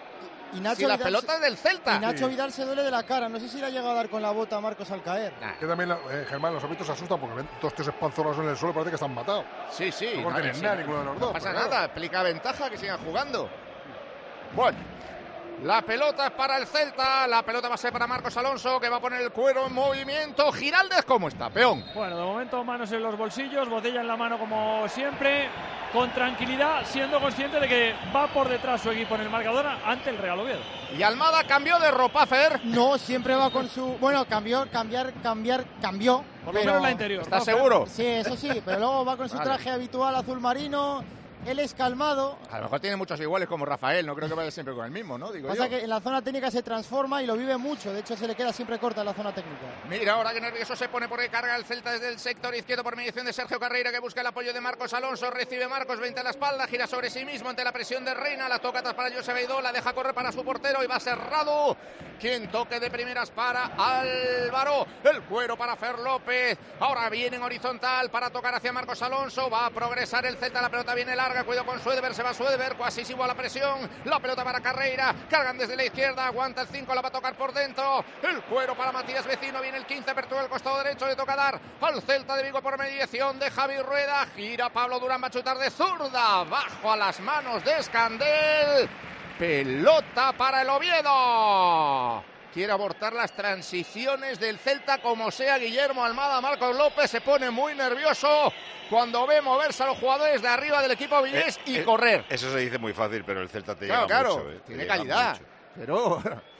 Y Nacho Si la Vidal pelota se- es del Celta. Y Nacho Vidal se duele de la cara. No sé si le ha llegado a dar con la bota a Marcos al caer. Que también, eh, Germán, los árbitros se asustan porque ven dos tíos espanzorados en el suelo, parece que están matados. Sí, sí. No nadie, tienen sí, nada ninguno de los no dos. pasa pero claro. nada, explica ventaja que sigan jugando. Bueno, la pelota es para el Celta, la pelota va a ser para Marcos Alonso, que va a poner el cuero en movimiento. Giraldez, ¿cómo está, peón? Bueno, de momento manos en los bolsillos, botella en la mano como siempre, con tranquilidad, siendo consciente de que va por detrás su equipo en el marcador ante el Real Oviedo. Y Almada cambió de ropa, Fer. No, siempre va con su... Bueno, cambió, cambiar, cambiar, cambió. Por lo pero- menos la interior. ¿Estás ¿no, Fer? seguro? Sí, eso sí, pero luego va con su Vale. traje habitual azul marino, él es calmado. A lo mejor tiene muchos iguales como Rafael, no creo que vaya siempre con el mismo, ¿no? Digo Pasa yo. que en la zona técnica se transforma y lo vive mucho, de hecho se le queda siempre corta en la zona técnica. Mira ahora que nervioso se pone porque carga el Celta desde el sector izquierdo por mediación de Sergio Carreira, que busca el apoyo de Marcos Alonso. Recibe Marcos, veinte a la espalda, gira sobre sí mismo ante la presión de Reina, la toca atrás para José Beidó, la deja correr para su portero y va cerrado. Quien toque de primeras para Álvaro, el cuero para Fer López. Ahora viene en horizontal para tocar hacia Marcos Alonso, va a progresar el Celta, la pelota viene larga, cuidado con Suedber, se va Suedber, casi sigo a la presión, la pelota para Carreira, cargan desde la izquierda, aguanta el cinco, la va a tocar por dentro, el cuero para Matías Vecino, viene el quince, apertura del costado derecho, le toca dar al Celta de Vigo por mediación de Javi Rueda, gira Pablo Durán, va a chutar de zurda, bajo a las manos de Escandel, pelota para el Oviedo. Quiere abortar las transiciones del Celta como sea Guillermo Almada. Marcos López se pone muy nervioso cuando ve moverse a los jugadores de arriba del equipo vigués eh, y eh, correr. Eso se dice muy fácil, pero el Celta te Claro, llega claro, mucho. Eh, te tiene llega calidad, mucho. pero...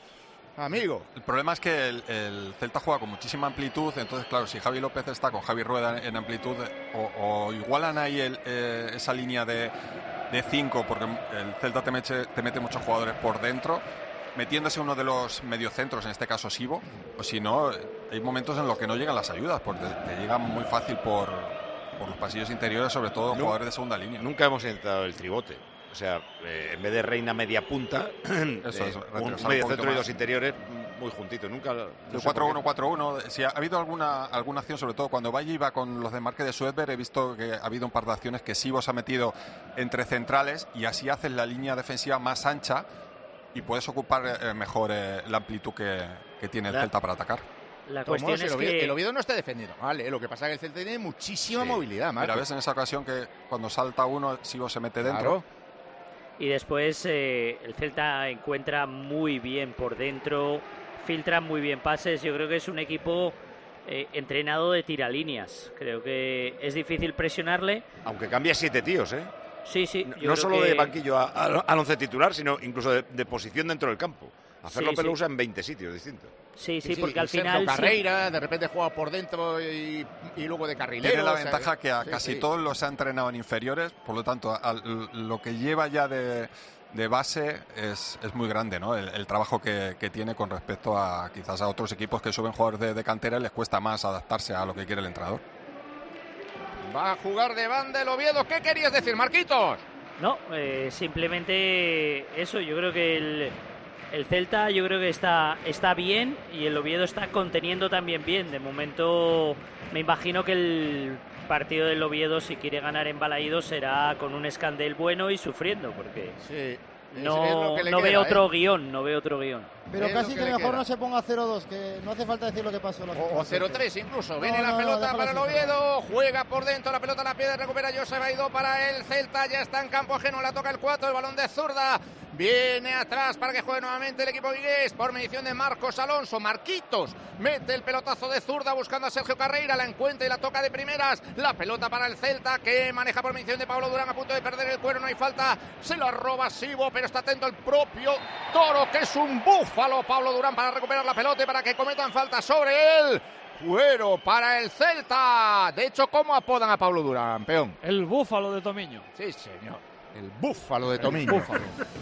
Amigo. El problema es que el, el Celta juega con muchísima amplitud, entonces claro, si Javi López está con Javi Rueda en amplitud, o, o igualan ahí el, eh, esa línea de cinco, porque el Celta te mete, te mete muchos jugadores por dentro, metiéndose uno de los mediocentros, en este caso Sibo, o si no, hay momentos en los que no llegan las ayudas, porque te llegan muy fácil por, por los pasillos interiores, sobre todo No, jugadores de segunda línea. Nunca hemos intentado el tribote. O sea, eh, en vez de Reina media punta, Eso eh, es, un retrasar medio un poquito centro y más. dos interiores muy juntitos. Nunca. No El sé cuatro por uno qué. cuatro uno, si ha habido alguna alguna acción, sobre todo cuando Valle iba con los desmarques de Suedberg, he visto que ha habido un par de acciones que Sibo se ha metido entre centrales y así haces la línea defensiva más ancha y puedes ocupar eh, mejor eh, la amplitud que, que tiene el La- Celta para atacar. La Como cuestión si es el, Oviedo, que... el Oviedo no esté defendiendo, vale, lo que pasa es que el Celta tiene muchísima movilidad, Mira, Marcos. ves en esa ocasión que cuando salta uno, Sibo se mete dentro. Claro. Y después eh, el Celta encuentra muy bien por dentro, filtra muy bien pases. Yo creo que es un equipo eh, entrenado de tiralíneas. Creo que es difícil presionarle. Aunque cambia siete tíos, ¿eh? Sí, sí. yo No creo solo que- de banquillo a- a- al once titular, sino incluso de, de posición dentro del campo. A Fer Sí, López sí. lo usa en veinte sitios distintos. Sí, Sí, sí, porque al y Sergio final... sí- Carreira, de repente juega por dentro y, y luego de carrilero. Tiene la o sea, ventaja que a sí, casi sí. todos los ha entrenado en inferiores, por lo tanto, al- lo que lleva ya de, de base es, es muy grande, ¿no? El, el trabajo que, que tiene con respecto a quizás a otros equipos que suben jugadores de, de cantera y les cuesta más adaptarse a lo que quiere el entrenador. Va a jugar de banda el Oviedo. ¿Qué querías decir, Marquitos? No, eh, simplemente eso. Yo creo que el, el Celta yo creo que está, está bien y el Oviedo está conteniendo también bien. De momento me imagino que el partido del Oviedo, si quiere ganar en Balaídos, será con un Escandel bueno y sufriendo, porque Sí, es no, lo que le no queda, veo ¿eh? otro guión, no veo otro guión. Pero Es casi lo que, que le mejor queda. no se ponga cero dos, que no hace falta decir lo que pasó. O, o cero tres incluso. Viene No, la no, no, pelota déjalo para el así, Oviedo. Juega por dentro. La pelota la pierde. Recupera José Baidó para el Celta. Ya está en campo ajeno. La toca el cuatro. El balón de zurda. Viene atrás para que juegue nuevamente el equipo vigués. Por medición de Marcos Alonso. Marquitos mete el pelotazo de zurda buscando a Sergio Carreira. La encuentra y la toca de primeras. La pelota para el Celta que maneja por medición de Pablo Durán. A punto de perder el cuero. No hay falta. Se la roba Sibo. Pero está atento el propio Toro, que es un búfalo. Pablo Durán para recuperar la pelota y para que cometan falta sobre él. Cuero para el Celta. De hecho, ¿cómo apodan a Pablo Durán, peón? El búfalo de Tomiño. Sí, señor. El búfalo de Tomiño. búfalo.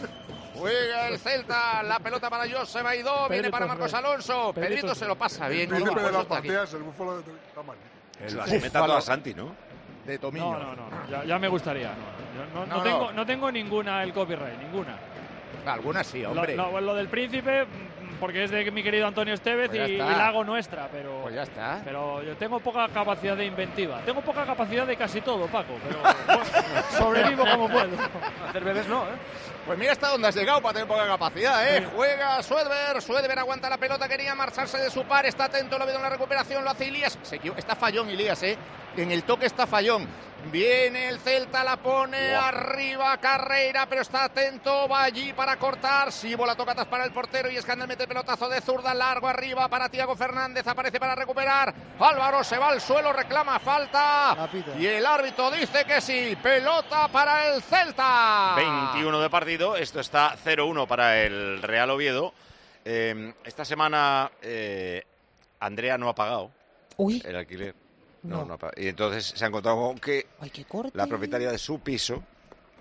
Juega el Celta, la pelota para José Baidó, viene Pedrito para Marcos Rey. Alonso. Pedrito Pedrito se lo pasa bien. El príncipe por de eso las está aquí. partidas, el búfalo de Tamaño. Se El las inventa búfalo toda Santi, ¿no? de Tomiño. No, no, no, no, Ya, ya me gustaría. No, no, no, No, no no. tengo, no tengo ninguna el copyright, ninguna. Algunas sí, Lo, hombre. lo- lo del príncipe, mm, porque es de mi querido Antonio Estevez Pues ya y, y está. la hago nuestra, pero, Pues ya está. pero yo tengo poca capacidad de inventiva. Tengo poca capacidad de casi todo, Paco, pero bueno, sobrevivo como puedo. Hacer bebés no, ¿eh? Pues mira hasta dónde has llegado para tener poca capacidad, ¿eh? Juega Suedber, Suedber aguanta la pelota, quería marcharse de su par, está atento, lo ve en la recuperación, lo hace Ilías. Se equivo- está fallón Ilías, ¿eh? En el toque está fallón. Viene el Celta, la pone Wow. arriba Carreira, pero está atento, va allí para cortar. Sibo la toca atrás para el portero y Escandel mete el pelotazo de zurda largo arriba para Tiago Fernández, aparece para recuperar. Álvaro se va al suelo, reclama falta. La pita. Y el árbitro dice que sí, pelota para el Celta. veintiuno de partido, esto está cero uno para el Real Oviedo. Eh, esta semana eh, Andrea no ha pagado Uy. el alquiler. No, No. no ha pagado. Y entonces se ha encontrado con que Ay, qué corte. la propietaria de su piso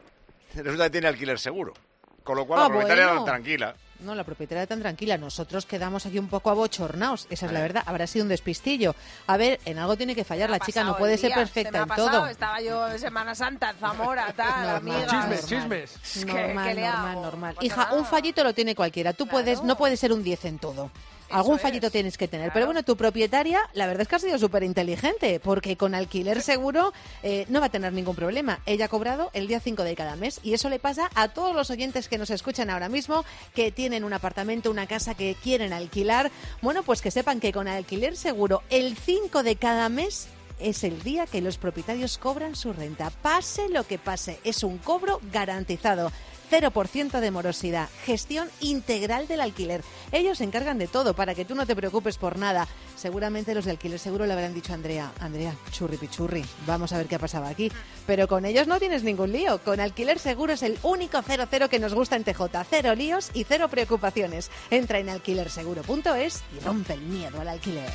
resulta que tiene alquiler seguro. Con lo cual Ah, la propietaria bueno. tan tranquila. No, la propietaria tan tranquila. Nosotros quedamos aquí un poco abochornados. Esa es la verdad. Habrá sido un despistillo. A ver, en algo tiene que fallar. La chica no puede ser perfecta en todo. Estaba yo en Semana Santa en Zamora, tal, amiga. Chismes, chismes. ¿Qué- Normal, qué le normal, hago? normal. Pues Hija, un fallito lo tiene cualquiera. Tú puedes, no puedes ser un diez en todo. Algún fallito tienes que tener. Pero bueno, tu propietaria, la verdad es que ha sido súper inteligente, porque con alquiler seguro eh, no va a tener ningún problema. Ella ha cobrado el día cinco de cada mes y eso le pasa a todos los oyentes que nos escuchan ahora mismo, que tienen un apartamento, una casa que quieren alquilar. Bueno, pues que sepan que con alquiler seguro el cinco de cada mes es el día que los propietarios cobran su renta. Pase lo que pase, es un cobro garantizado. cero por ciento de morosidad, gestión integral del alquiler. Ellos se encargan de todo para que tú no te preocupes por nada. Seguramente los de alquiler seguro le habrán dicho a Andrea, Andrea, churri pichurri, vamos a ver qué ha pasado aquí. Pero con ellos no tienes ningún lío. Con alquiler seguro es el único cero cero que nos gusta en T J. Cero líos y cero preocupaciones. Entra en alquiler seguro punto es y rompe el miedo al alquiler.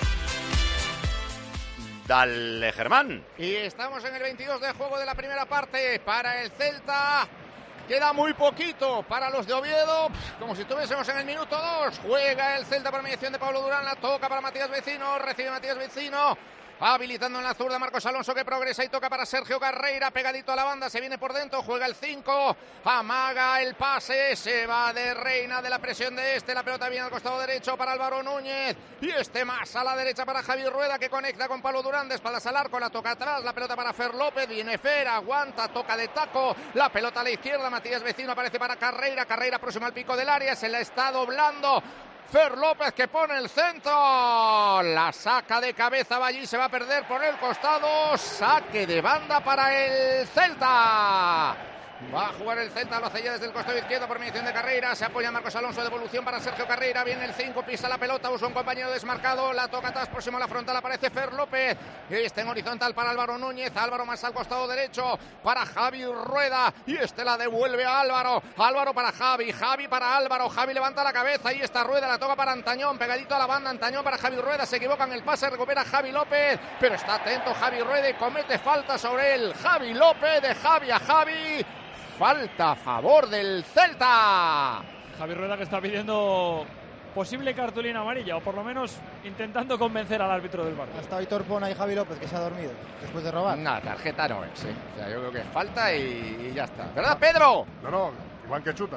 Dale, Germán. Y estamos en el veintidós de juego de la primera parte para el Celta. Queda muy poquito para los de Oviedo, como si estuviésemos en el minuto dos. Juega el Celta por mediación de Pablo Durán, la toca para Matías Vecino, recibe Matías Vecino. Habilitando en la zurda Marcos Alonso, que progresa y toca para Sergio Carreira, pegadito a la banda, se viene por dentro, juega el cinco, amaga el pase, se va de Reina de la presión de este, la pelota viene al costado derecho para Álvaro Núñez, y este más a la derecha para Javi Rueda, que conecta con Pablo Durán, de espaldas al arco, la toca atrás, la pelota para Fer López, viene Fer, aguanta, toca de taco, la pelota a la izquierda, Matías Vecino aparece para Carreira, Carreira próximo al pico del área, se la está doblando Fer López, que pone el centro, la saca de cabeza, va allí, se va a perder por el costado, saque de banda para el Celta. Va a jugar el Celta, lo hace ya desde el costado izquierdo por mediación de Carreira, se apoya Marcos Alonso, devolución para Sergio Carreira, viene el cinco, pisa la pelota, usa un compañero desmarcado, la toca atrás, próximo a la frontal aparece Fer López, este en horizontal para Álvaro Núñez, Álvaro más al costado derecho para Javi Rueda, y este la devuelve a Álvaro, Álvaro para Javi, Javi para Álvaro, Javi levanta la cabeza, y esta Rueda la toca para Antañón, pegadito a la banda, Antañón para Javi Rueda, se equivoca en el pase, recupera Javi López, pero está atento Javi Rueda y comete falta sobre él, Javi López, de Javi a Javi. Falta a favor del Celta. Javi Rueda, que está pidiendo posible cartulina amarilla, o por lo menos intentando convencer al árbitro del partido. Hasta Aitor Pona y Javi López, que se ha dormido después de robar. No, tarjeta no es, ¿eh? O sea, yo creo que es falta y, y ya está. ¿Verdad, Pedro? No, no, igual que chutan.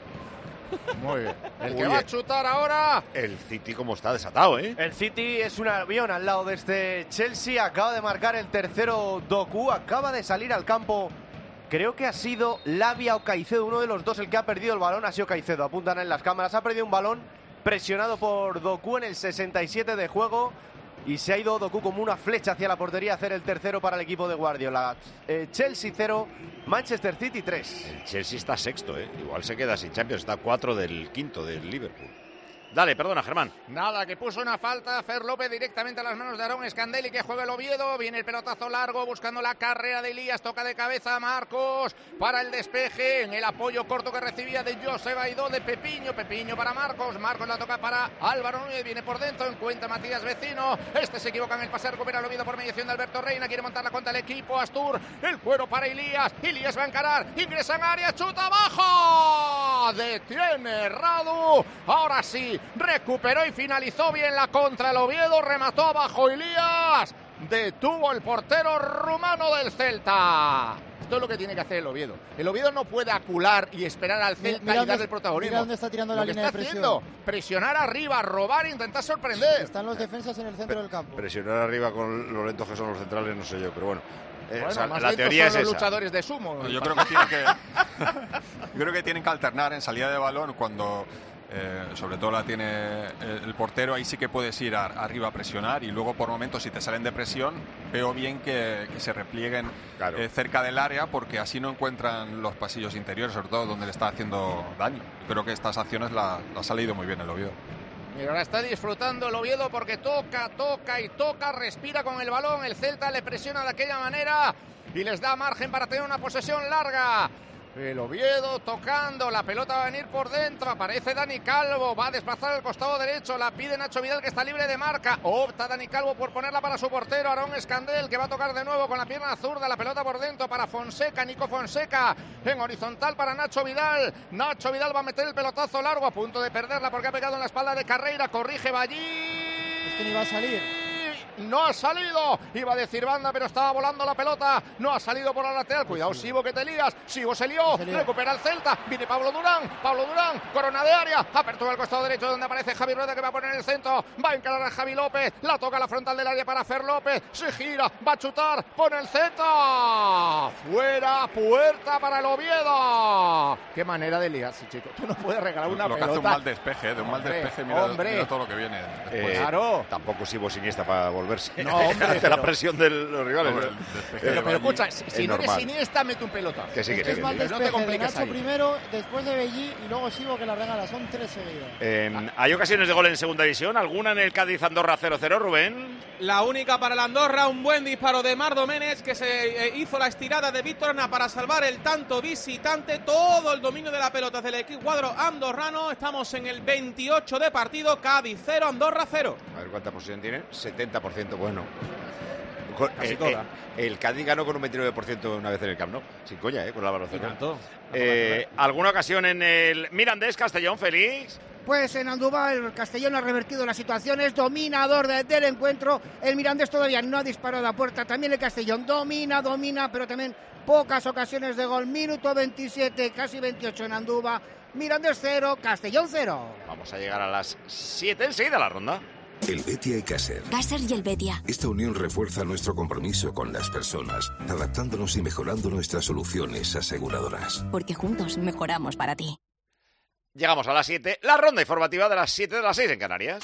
Muy bien. El Uy, que va a chutar ahora. El City como está desatado, ¿eh? El City es un avión al lado de este Chelsea. Acaba de marcar el tercero Doku. Acaba de salir al campo. Creo que ha sido Lavia o Caicedo, uno de los dos el que ha perdido el balón. Ha sido Caicedo, apuntan en las cámaras. Ha perdido un balón presionado por Doku en el sesenta y siete de juego. Y se ha ido Doku como una flecha hacia la portería a hacer el tercero para el equipo de Guardiola. Eh, Chelsea cero, Manchester City tres. El Chelsea está sexto, ¿eh? Igual se queda sin Champions, está cuatro del quinto del Liverpool. Dale, perdona, Germán. Nada, que puso una falta Fer López directamente a las manos de Aarón Scandelli, que juega el Oviedo. Viene el pelotazo largo buscando la carrera de Elías. Toca de cabeza a Marcos para el despeje. En el apoyo corto que recibía de José Baidó, de Pepiño. Pepiño para Marcos. Marcos la toca para Álvaro Núñez. Viene por dentro. Encuentra Matías Vecino. Este se equivoca en el pase. Recupera el Oviedo por mediación de Alberto Reina. Quiere montar la cuenta el equipo. Astur. El cuero para Elías. Elías va a encarar. Ingresa en área. Chuta abajo. Detiene Radu. Ahora sí. Recuperó y finalizó bien la contra el Oviedo, remató abajo Elías, detuvo el portero rumano del Celta. Esto es lo que tiene que hacer el Oviedo. El Oviedo no puede acular y esperar al Celta Mira y dónde- darle el protagonismo. mira dónde está tirando Lo la que línea está de presión. haciendo, presionar arriba, robar e intentar sorprender. Están los defensas en el centro del campo. Presionar arriba con lo lentos que son los centrales, no sé yo, pero bueno. Eh, Bueno, o sea, más la lentos teoría son es los esa. luchadores de sumo. Yo creo que tienen que, yo creo que tienen que alternar en salida de balón cuando eh, sobre todo la tiene el, el portero, ahí sí que puedes ir a, arriba a presionar y luego por momentos si te salen de presión veo bien que, que se replieguen eh, cerca del área porque así no encuentran los pasillos interiores, sobre todo donde le está haciendo daño. Yo creo que estas acciones las la ha leído muy bien el Oviedo. Y ahora está disfrutando el Oviedo porque toca, toca y toca, respira con el balón. El Celta le presiona de aquella manera y les da margen para tener una posesión larga. El Oviedo tocando, la pelota va a venir por dentro, aparece Dani Calvo, va a desplazar al costado derecho, la pide Nacho Vidal que está libre de marca, opta Dani Calvo por ponerla para su portero, Aarón Escandel, que va a tocar de nuevo con la pierna zurda, la pelota por dentro para Fonseca, Nico Fonseca, en horizontal para Nacho Vidal, Nacho Vidal va a meter el pelotazo largo, a punto de perderla porque ha pegado en la espalda de Carreira, corrige Ballín. Es que ni va a salir. No ha salido, iba a decir banda, pero estaba volando la pelota, no ha salido por la lateral, cuidado Sibo que te lías, Sibo se lió, se lió. Recupera el Celta, viene Pablo Durán, Pablo Durán, corona de área, apertura al costado derecho donde aparece Javi Rueda que va a poner en el centro, va a encarar a Javi López, la toca a la frontal del área para Fer López, se gira, va a chutar, pone el centro, fuera, puerta para el Oviedo. Qué manera de liarse, chico, tú no puedes regalar una lo pelota. Lo que hace un mal despeje, de un mal hombre, despeje, mira, hombre. mira todo lo que viene. Eh, claro. Tampoco Sibo Siniestra para volverse no, hombre, ante pero... la presión de los rivales. Hombre, pero, pero escucha, si, si no eres Iniesta, mete un pelota. Que sí, que sí. Es mal que despeje, no te de Nacho ahí. Primero, después de Bellí y luego Sibo que la regala. Son tres seguidos. Eh, ¿Hay ocasiones de gol en segunda división? ¿Alguna en el Cádiz-Andorra cero cero, Rubén? La única para el Andorra, un buen disparo de Mar Doménez que se eh, hizo la estirada de Víctor Ana para salvar el tanto visitante. Todo el dominio de la pelota del equipo cuadro andorrano. Estamos en el veintiocho de partido, Cádiz cero, Andorra cero. A ver cuánta posición tiene. setenta por ciento, bueno. Casi eh, toda. Eh, el Cádiz ganó con un veintinueve por ciento una vez en el Camp Nou. Sin coña, ¿eh? Con la Barcelona. Eh, ¿Alguna ocasión en el Mirandés, Castellón, Félix? Pues en Andúba el Castellón ha revertido las situaciones, dominador de, del encuentro. El Mirandés todavía no ha disparado a puerta. También el Castellón domina, domina, pero también pocas ocasiones de gol. Minuto veintisiete, casi veintiocho en Andúba. Mirandés cero, Castellón cero. Vamos a llegar a las siete enseguida la ronda. El Betia y Caser. Caser y el Betia. Esta unión refuerza nuestro compromiso con las personas, adaptándonos y mejorando nuestras soluciones aseguradoras. Porque juntos mejoramos para ti. Llegamos a las siete, la ronda informativa de las siete de las seis en Canarias.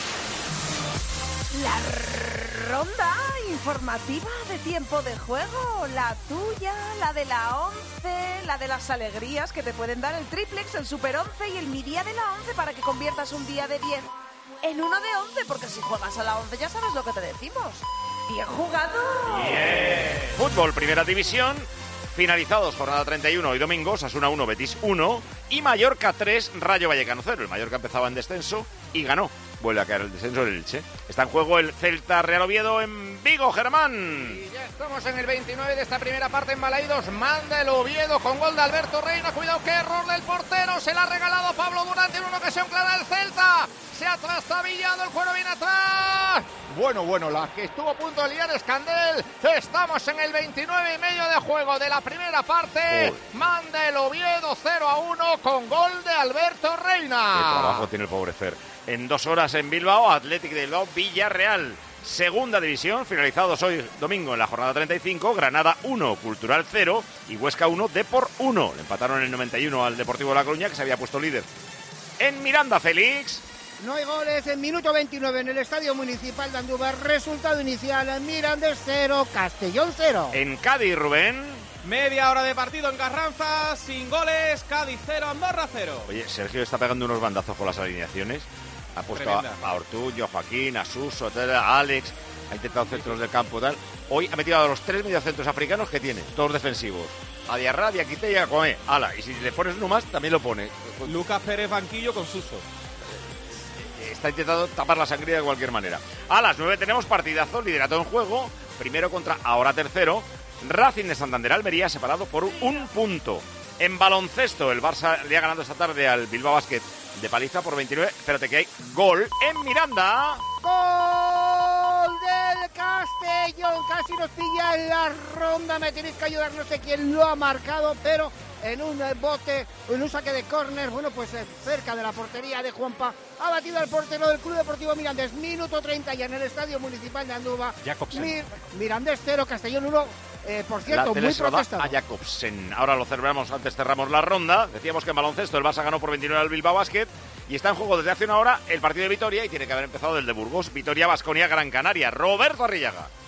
La ronda informativa de tiempo de juego, la tuya, la de la once, la de las alegrías que te pueden dar el triplex, el super once y el mi día de la once para que conviertas un día de diez en uno de once, porque si juegas a la once ya sabes lo que te decimos. ¡Bien jugado! Bien. Fútbol, primera división. Finalizados, jornada treinta y uno, hoy domingo, Osasuna uno, Betis uno y Mallorca tres, Rayo Vallecano cero. El Mallorca empezaba en descenso y ganó. Vuelve a caer el descenso del Elche. Está en juego el Celta Real Oviedo en Vigo, Germán. Y ya estamos en el veintinueve de esta primera parte en Balaídos. Manda el Oviedo con gol de Alberto Reina. Cuidado, qué error del portero. Se la ha regalado Pablo Durán en una ocasión clara el Celta. Se ha trastabillado, el cuero viene atrás. Bueno, bueno, la que estuvo a punto de liar Escandel. Estamos en el veintinueve y medio de juego de la primera parte. Uy. Manda el Oviedo cero a uno con gol de Alberto Reina. Qué trabajo tiene el pobre Fer. En dos horas en Bilbao, Athletic de Bilbao, Villarreal. Segunda división, finalizados hoy domingo en la jornada treinta y cinco, Granada uno, Cultural cero y Huesca uno, Depor uno. Le empataron en el noventa y uno al Deportivo de La Coruña, que se había puesto líder. En Miranda, Félix. No hay goles en minuto veintinueve en el Estadio Municipal de Andújar. Resultado inicial, Mirandés cero, Castellón cero. En Cádiz, Rubén. Media hora de partido en Carranza, sin goles, Cádiz cero, Andorra cero. Oye, Sergio está pegando unos bandazos con las alineaciones. Ha puesto a, a Ortuño, a Joaquín, a Suso, a Alex, ha intentado centros del campo tal. Hoy ha metido a los tres mediocentros africanos que tiene, todos defensivos. A Diarra, Diakite y a Coé. Ala, y si le pones uno más, también lo pone. Lucas Pérez banquillo con Suso. Está intentando tapar la sangría de cualquier manera. A las nueve tenemos partidazo, liderato en juego. Primero contra ahora tercero. Racing de Santander, Almería, separado por un punto. En baloncesto, el Barça le ha ganado esta tarde al Bilbao Basket de paliza por veintinueve. Espérate que hay gol en Miranda. ¡Gol del Castellón! Casi nos pilla en la ronda. Me tenéis que ayudar, no sé quién lo ha marcado, pero en un bote, en un saque de córner, bueno, pues cerca de la portería de Juanpa, ha batido al portero del Club Deportivo Mirandés. Minuto treinta ya en el Estadio Municipal de Andújar. Mir Mirandés cero, Castellón uno. Eh, por cierto, muy protestado. A Jacobsen. Ahora lo celebramos, antes cerramos la ronda. Decíamos que en baloncesto el Barça ganó por veintinueve al Bilbao Basket y está en juego desde hace una hora el partido de Vitoria y tiene que haber empezado el de Burgos. Vitoria, Baskonia, Gran Canaria. Roberto Arrillaga.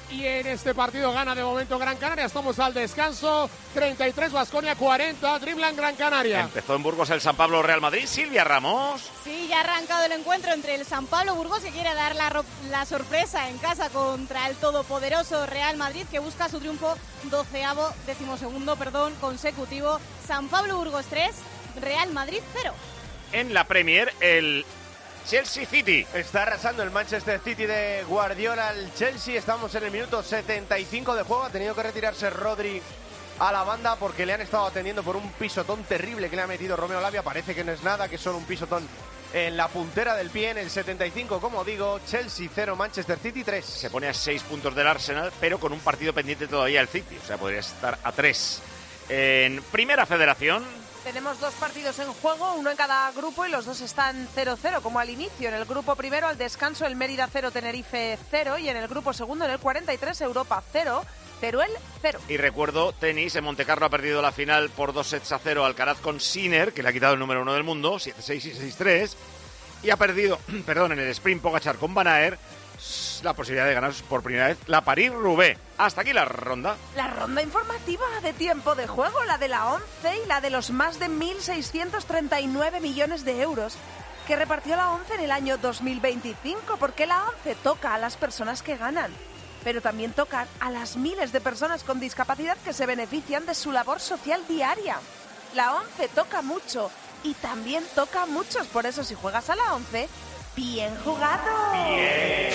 y en este partido gana de momento Gran Canaria. Estamos al descanso, treinta y tres Baskonia, cuarenta driblan Gran Canaria. Empezó en Burgos el San Pablo Real Madrid. Silvia Ramos. Sí, ya ha arrancado el encuentro entre el San Pablo Burgos, que quiere dar la, la sorpresa en casa contra el todopoderoso Real Madrid, que busca su triunfo doceavo, decimosegundo, perdón, consecutivo. San Pablo Burgos tres, Real Madrid cero. En la Premier, el Chelsea City. Está arrasando el Manchester City de Guardiola al Chelsea. Estamos en el minuto setenta y cinco de juego. Ha tenido que retirarse Rodri a la banda porque le han estado atendiendo por un pisotón terrible que le ha metido Romeo Lavia. Parece que no es nada, que es solo un pisotón en la puntera del pie. En el setenta y cinco, como digo, Chelsea cero, Manchester City tres. Se pone a seis puntos del Arsenal, pero con un partido pendiente todavía el City. O sea, podría estar a tres. En Primera Federación tenemos dos partidos en juego, uno en cada grupo, y los dos están cero cero, como al inicio. En el grupo primero, al descanso, el Mérida cero, Tenerife cero, y en el grupo segundo, en el cuarenta y tres, Europa cero, Teruel cero. Y recuerdo, tenis, en Montecarlo ha perdido la final por dos sets a cero Alcaraz con Sinner, que le ha quitado el número uno del mundo, siete seis y seis tres, y ha perdido, perdón, en el sprint Pogačar con Van Aert, la posibilidad de ganar por primera vez la París-Roubaix. Hasta aquí la ronda. La ronda informativa de tiempo de juego, la de la ONCE y la de los más de mil seiscientos treinta y nueve millones de euros que repartió la ONCE en el año dos mil veinticinco, porque la ONCE toca a las personas que ganan, pero también toca a las miles de personas con discapacidad que se benefician de su labor social diaria. La ONCE toca mucho y también toca a muchos, por eso si juegas a la ONCE, bien jugado. Bien.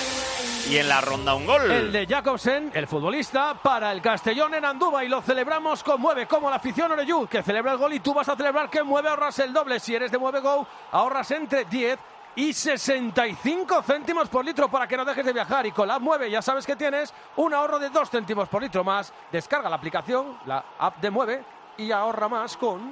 Y en la ronda un gol. El de Jacobsen, el futbolista, para el Castellón en Andúba, y lo celebramos con Mueve, como la afición Oreyud, que celebra el gol, y tú vas a celebrar que Mueve, ahorras el doble. Si eres de Mueve Go, ahorras entre diez y sesenta y cinco céntimos por litro para que no dejes de viajar. Y con la Mueve ya sabes que tienes un ahorro de dos céntimos por litro más. Descarga la aplicación, la app de Mueve, y ahorra más con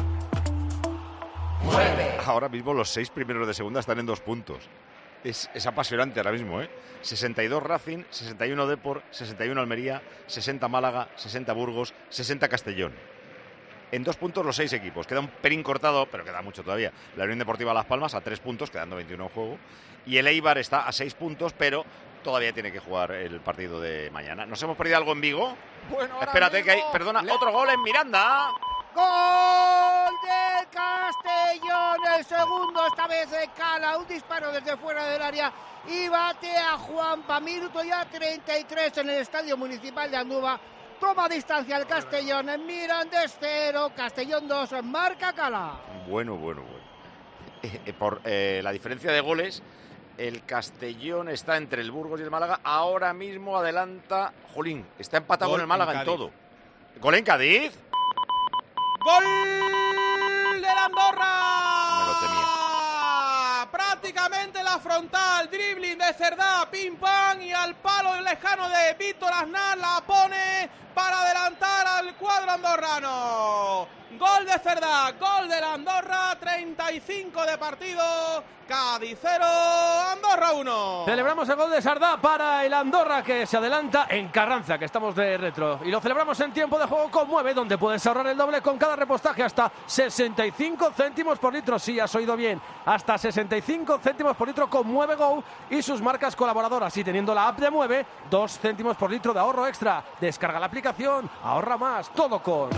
Mueve. Ahora mismo los seis primeros de segunda están en dos puntos. Es, es apasionante ahora mismo, ¿eh? sesenta y dos Racing, sesenta y uno Depor, sesenta y uno Almería, sesenta Málaga, sesenta Burgos, sesenta Castellón. En dos puntos los seis equipos. Queda un pelín cortado, pero queda mucho todavía. La Unión Deportiva Las Palmas a tres puntos, quedando veintiuno en juego. Y el Eibar está a seis puntos, pero todavía tiene que jugar el partido de mañana. ¿Nos hemos perdido algo en Vigo? Bueno, espérate mismo, que hay, perdona, le... otro gol en Miranda. ¡Gol del Castellón! El segundo, esta vez de Cala, un disparo desde fuera del área y batea Juanpa. Minuto ya treinta y tres en el Estadio Municipal de Andúba. Toma distancia el Castellón, en Mirandés cero, Castellón dos, marca Cala. Bueno, bueno, bueno. Eh, eh, por eh, la diferencia de goles, el Castellón está entre el Burgos y el Málaga. Ahora mismo adelanta, jolín, está empatado con el Málaga en, en todo. ¿Gol en Cádiz? ¡Gol del Andorra! Me lo temía. Prácticamente la frontal, dribbling de Cerdá, pim pam, y al palo lejano de Víctor Aznar la pone para adelantar al cuadro andorrano. Gol de Cerdá, gol del Andorra, treinta y cinco de partido, Cádiz cero, Andorra uno. Celebramos el gol de Sardá para el Andorra, que se adelanta en Carranza, que estamos de retro. Y lo celebramos en tiempo de juego con Mueve, donde puedes ahorrar el doble con cada repostaje, hasta sesenta y cinco céntimos por litro. Sí, has oído bien, hasta sesenta y cinco céntimos por litro con Mueve Go y sus marcas colaboradoras. Y teniendo la app de Mueve, dos céntimos por litro de ahorro extra. Descarga la aplicación, ahorra más, todo con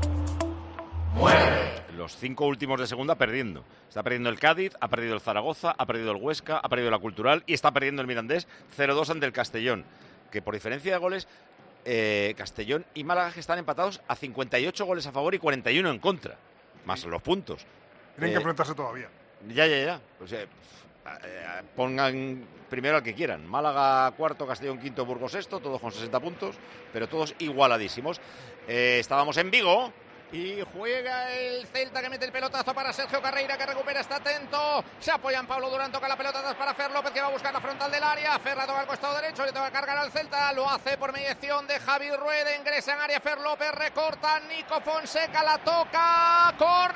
Mueve. Los cinco últimos de segunda perdiendo. Está perdiendo el Cádiz, ha perdido el Zaragoza, ha perdido el Huesca, ha perdido la Cultural y está perdiendo el Mirandés cero dos ante el Castellón. Que por diferencia de goles, eh, Castellón y Málaga están empatados a cincuenta y ocho goles a favor y cuarenta y uno en contra. Más los puntos. Tienen eh, que enfrentarse todavía. Ya, ya, ya. O sea, eh, pongan primero al que quieran. Málaga cuarto, Castellón quinto, Burgos sexto, todos con sesenta puntos, pero todos igualadísimos. Eh, estábamos en Vigo. Y juega el Celta, que mete el pelotazo para Sergio Carreira, que recupera, está atento. Se apoya en Pablo Durán, toca la pelota atrás para Fer López, que va a buscar la frontal del área. Fer la toca al costado derecho, le toca cargar al Celta. Lo hace por mediación de Javi Rueda. Ingresa en área Fer López, recorta Nico Fonseca, la toca.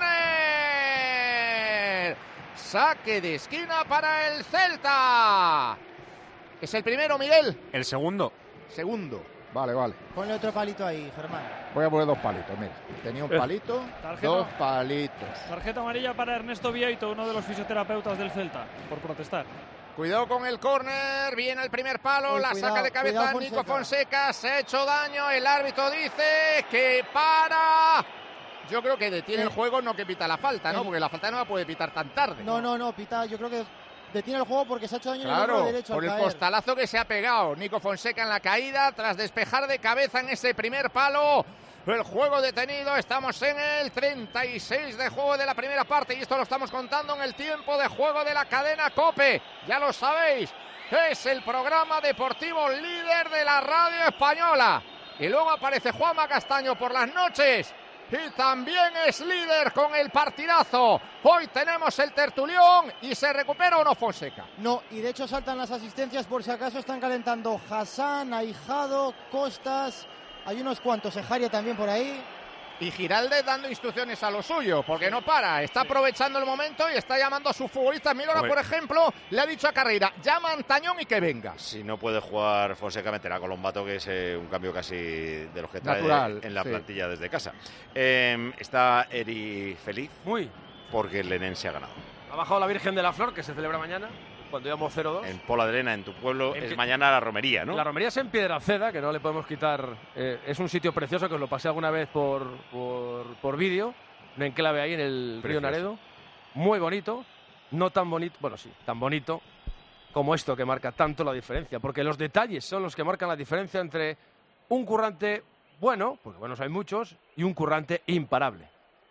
¡Córner! Saque de esquina para el Celta. ¿Es el primero, Miguel? El segundo. Segundo. Vale, vale. Ponle otro palito ahí, Germán. Voy a poner dos palitos, mira. Tenía un palito, Tarjeta. dos palitos. Tarjeta amarilla para Ernesto Vieito, uno de los fisioterapeutas del Celta, por protestar. Cuidado con el córner, viene el primer palo, Uy, la cuidado, saca de cabeza cuidado, Nico Fonseca. Fonseca, se ha hecho daño, el árbitro dice que para. Yo creo que detiene el juego, no que pita la falta, ¿no? Porque la falta no la puede pitar tan tarde. No, no, no, pita, yo creo que detiene el juego porque se ha hecho daño en el Claro, hombro derecho por al el caer. costalazo que se ha pegado Nico Fonseca en la caída, tras despejar de cabeza en ese primer palo. El juego detenido, estamos en el treinta y seis de juego de la primera parte y esto lo estamos contando en el tiempo de juego de la cadena COPE. Ya lo sabéis, es el programa deportivo líder de la radio española. Y luego aparece Juanma Castaño por las noches y también es líder con el partidazo. Hoy tenemos el tertulión y se recupera o no Fonseca. No, y de hecho saltan las asistencias por si acaso están calentando Hassan, Ahijado, Costas, hay unos cuantos, Ejaria también por ahí. Y Giraldez dando instrucciones a lo suyo, porque no para, está aprovechando el momento y está llamando a sus futbolistas. Mira, ahora, por ejemplo, le ha dicho a Carreira, llama a Antañón y que venga. Si no puede jugar Fonseca, meterá a Colombato, que es eh, un cambio casi de los que trae Natural, en la sí. plantilla desde casa. Eh, está Eri feliz. Muy. Porque el Lenén se ha ganado. Ha bajado la Virgen de la Flor, que se celebra mañana, cuando íbamos cero dos. En Pola de Lena, en tu pueblo, En es Pie- mañana la romería, ¿no? La romería es en Piedraceda, que no le podemos quitar. Eh, es un sitio precioso que os lo pasé alguna vez por, por, por vídeo. Un enclave ahí en el Precioso. río Naredo. Muy bonito. No tan bonito, bueno, sí, tan bonito como esto que marca tanto la diferencia. Porque los detalles son los que marcan la diferencia entre un currante bueno, porque buenos hay muchos, y un currante imparable.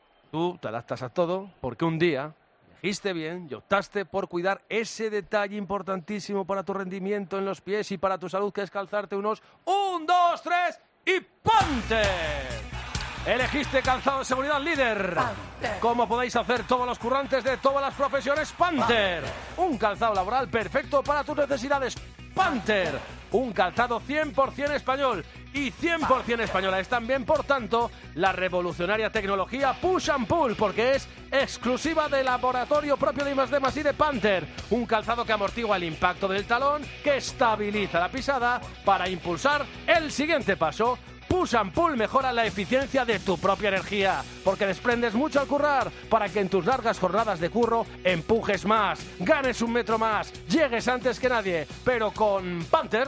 Tú te adaptas a todo porque un día elegiste bien y optaste por cuidar ese detalle importantísimo para tu rendimiento en los pies y para tu salud, que es calzarte unos un, dos, tres y ¡Panther! Elegiste calzado de seguridad líder. Como podéis hacer todos los currantes de todas las profesiones, Panther. Un calzado laboral perfecto para tus necesidades. Panther. Un calzado cien por ciento español. Y cien por ciento española es también, por tanto, la revolucionaria tecnología Push and Pull, porque es exclusiva del laboratorio propio de I más D más I de Panther. Un calzado que amortigua el impacto del talón, que estabiliza la pisada para impulsar el siguiente paso. Push and Pull mejora la eficiencia de tu propia energía, porque desprendes mucho al currar, para que en tus largas jornadas de curro empujes más, ganes un metro más, llegues antes que nadie. Pero con Panther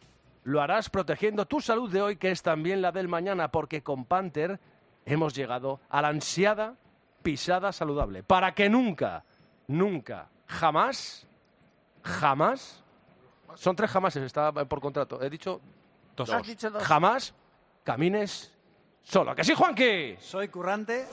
lo harás protegiendo tu salud de hoy, que es también la del mañana, porque con Panther hemos llegado a la ansiada pisada saludable, para que nunca, nunca, jamás, jamás, son tres jamases, está por contrato, he dicho dos, Has dicho dos. jamás camines solo. ¿A que sí, Juanqui? Soy currante.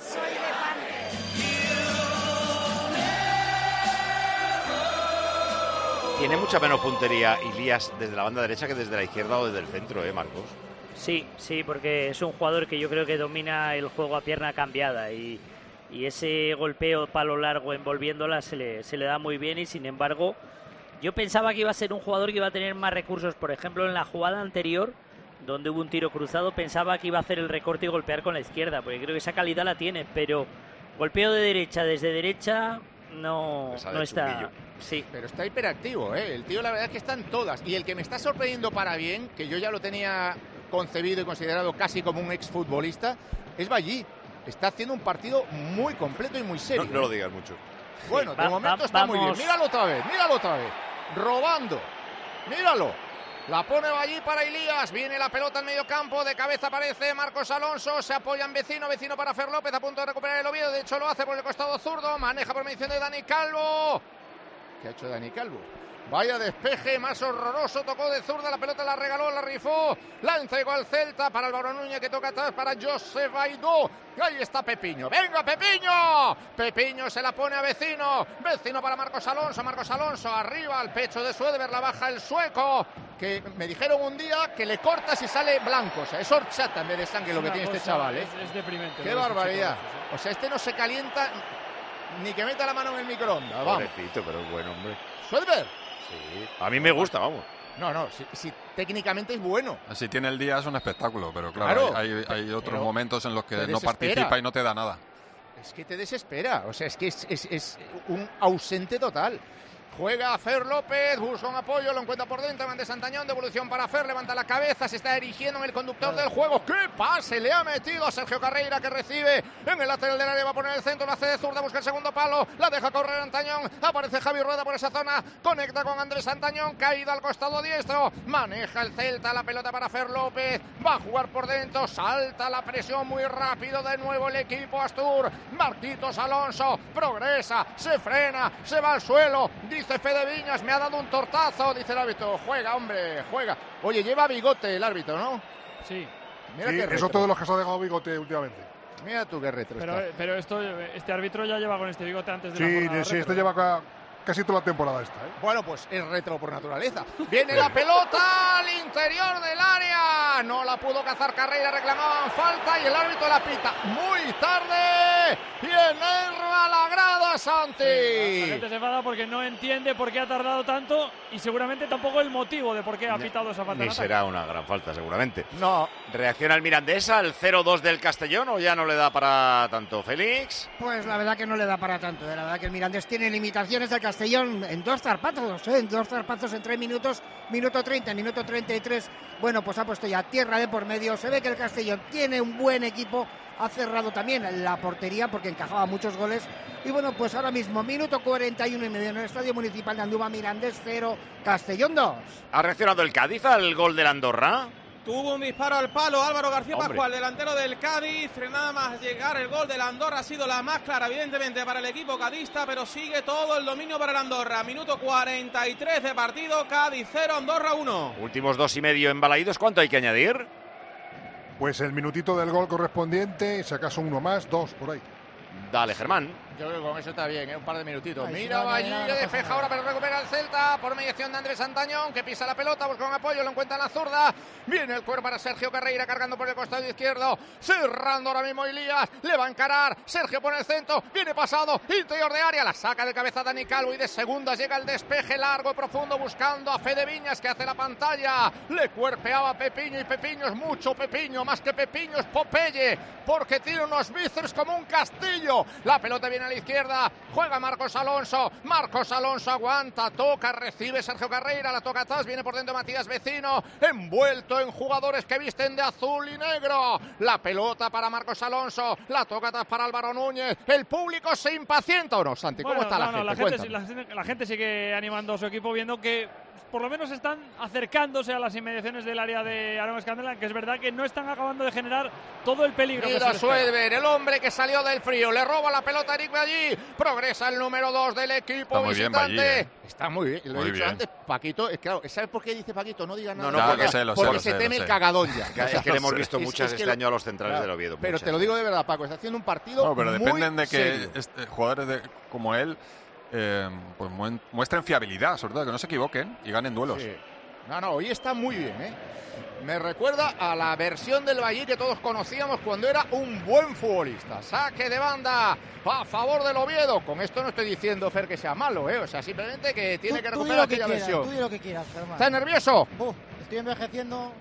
Tiene mucha menos puntería Ilías desde la banda derecha que desde la izquierda o desde el centro, ¿eh, Marcos? Sí, sí, porque es un jugador que yo creo que domina el juego a pierna cambiada y, y ese golpeo palo largo envolviéndola se le, se le da muy bien y sin embargo yo pensaba que iba a ser un jugador que iba a tener más recursos. Por ejemplo, en la jugada anterior, donde hubo un tiro cruzado, pensaba que iba a hacer el recorte y golpear con la izquierda, porque creo que esa calidad la tiene, pero golpeo de derecha desde derecha no, Esa de no está... Chunguillo. Sí. Pero está hiperactivo, ¿eh? El tío, la verdad es que están todas. Y el que me está sorprendiendo para bien, que yo ya lo tenía concebido y considerado casi como un exfutbolista, es Ballí. Está haciendo un partido muy completo y muy serio. No, no lo digas mucho. Bueno, Sí, de va- momento va- está muy bien. vamos. Míralo otra vez, míralo otra vez. Robando. Míralo. La pone allí para Ilías. Viene la pelota al medio campo. De cabeza aparece Marcos Alonso. Se apoya en Vecino. Vecino para Fer López. A punto de recuperar el Oviedo. De hecho, lo hace por el costado zurdo. Maneja por medición de Dani Calvo. ¿Qué ha hecho Dani Calvo? Vaya despeje más horroroso. Tocó de zurda. La pelota la regaló, la rifó. La entregó al Celta para Álvaro Núñez, que toca atrás para Josep Aidó. Ahí está Pepiño. ¡Venga, Pepiño! Pepiño se la pone a Vecino. Vecino para Marcos Alonso. Marcos Alonso arriba al pecho de Suederberg. La baja el sueco. Que me dijeron un día que le cortas y sale blanco. O sea, es horchata en vez de sangre lo que tiene este chaval, ¿eh? Es, es deprimente. ¡Qué lo de este barbaridad! chico, ¿eh? O sea, este no se calienta ni que meta la mano en el microondas. Vamos. Pobrecito, pero es bueno, hombre. Suederberg. Sí. A mí me gusta, vamos. No, no, si, si técnicamente es bueno. Si tiene el día es un espectáculo, pero claro, Claro, hay, hay- hay otros pero momentos en los que te no desespera. participa y no te da nada. Es que te desespera. O sea, es que es, es- es un ausente total. Juega Fer López, busca un apoyo, lo encuentra por dentro, Andrés Santañón, devolución para Fer, levanta la cabeza, se está erigiendo en el conductor del juego. ¡Qué pase le ha metido a Sergio Carreira, que recibe en el lateral del área, va a poner el centro, la hace de zurda, busca el segundo palo, la deja correr Antañón, aparece Javi Rueda por esa zona, conecta con Andrés Santañón, caída al costado diestro, maneja el Celta, la pelota para Fer López, va a jugar por dentro, salta la presión muy rápido de nuevo el equipo Astur, Marquitos Alonso, progresa, se frena, se va al suelo, dice Fede Viñas, me ha dado un tortazo, dice el árbitro, juega hombre, juega. Oye, lleva bigote el árbitro, ¿no? Sí. Mira sí, eso todos los que se ha dejado bigote últimamente. Mira tú qué retro pero, está. Pero esto, este árbitro ya lleva con este bigote antes de sí, la jornada. Sí, este lleva acá casi toda la temporada esta, ¿eh? Bueno, pues es retro por naturaleza. Viene la pelota al interior del área. No la pudo cazar Carreira, reclamaban falta y el árbitro la pita muy tarde. Y enerva la grada, Santi. Sí, la gente se enfada porque no entiende por qué ha tardado tanto y seguramente tampoco el motivo de por qué ha pitado esa falta. Ni será una gran falta, seguramente. No. ¿Reacciona el Mirandés al cero dos del Castellón o ya no le da para tanto, Félix? Pues la verdad que no le da para tanto. La verdad que el Mirandés tiene limitaciones del Castellón en dos zarpazos, ¿eh? en dos zarpazos en tres minutos, minuto treinta, minuto treinta y tres. Bueno, pues ha puesto ya tierra de por medio. Se ve que el Castellón tiene un buen equipo. Ha cerrado también la portería porque encajaba muchos goles. Y bueno, pues ahora mismo, minuto cuarenta y uno y medio en el Estadio Municipal de Andúba, Mirandés cero, Castellón dos. ¿Ha reaccionado el Cádiz al gol del Andorra? Tuvo un disparo al palo Álvaro García Hombre. Pascual, delantero del Cádiz. Nada más llegar el gol del Andorra ha sido la más clara, evidentemente, para el equipo cadista, pero sigue todo el dominio para el Andorra. Minuto cuarenta y tres de partido, Cádiz cero, Andorra uno. Últimos dos y medio en Balaídos, ¿cuánto hay que añadir? Pues el minutito del gol correspondiente, si acaso uno más, dos por ahí. Dale, Germán. Yo creo que con eso está bien, ¿eh? Un par de minutitos. Ay, Mira, si no, Valle, no, no, no despeja pasa ahora, nada. pero recupera el Celta por mediación de Andrés Santañón, que pisa la pelota, busca un apoyo, lo encuentra en la zurda. Viene el cuerpo para Sergio Carreira, cargando por el costado izquierdo, cerrando ahora mismo Elías, le va a encarar, Sergio pone el centro, viene pasado, interior de área, la saca de cabeza Dani Calvo y de segundas llega el despeje largo y profundo buscando a Fede Viñas, que hace la pantalla, le cuerpeaba Pepiño y Pepiño es mucho Pepiño, más que Pepiño es Popeye, porque tiene unos bíceps como un castillo. La pelota viene a la izquierda, juega Marcos Alonso, Marcos Alonso aguanta, toca, recibe Sergio Carreira, la toca atrás, viene por dentro Matías Vecino, envuelto en jugadores que visten de azul y negro, la pelota para Marcos Alonso, la toca atrás para Álvaro Núñez, el público se impacienta o no, Santi, ¿cómo bueno, está no, la, no, gente? la gente? La gente? La gente sigue animando a su equipo viendo que por lo menos están acercándose a las inmediaciones del área de Aaron Escandela, que es verdad que no están acabando de generar todo el peligro. Mira Suedber, el hombre que salió del frío, le roba la pelota a Eric allí, progresa el número dos del equipo Está muy bien, visitante. Ballí, ¿eh? Está muy bien, lo muy he dicho bien. antes, Paquito, es claro, ¿sabes por qué dice Paquito? No diga nada. No, no, porque, porque, sé, lo sé, porque lo se sé, teme lo el sé. cagadón ya. Es que le hemos visto Es- muchas es que este lo- año a los centrales claro, del Oviedo. Pero muchas. te lo digo de verdad, Paco, está haciendo un partido No, pero muy dependen de que serio. este, jugadores de, como él eh, pues muen- muestren fiabilidad, sobre todo que no se equivoquen y ganen duelos. Sí. No, no, hoy está muy bien, ¿eh? Me recuerda a la versión del Valle que todos conocíamos cuando era un buen futbolista. Saque de banda a favor del Oviedo. Con esto no estoy diciendo, Fer, que sea malo, ¿eh? O sea, simplemente que tiene Tú- que tú di recuperar lo que aquella quieras, versión. tú di lo que quieras, Germán. ¿Estás nervioso? Buf, estoy envejeciendo.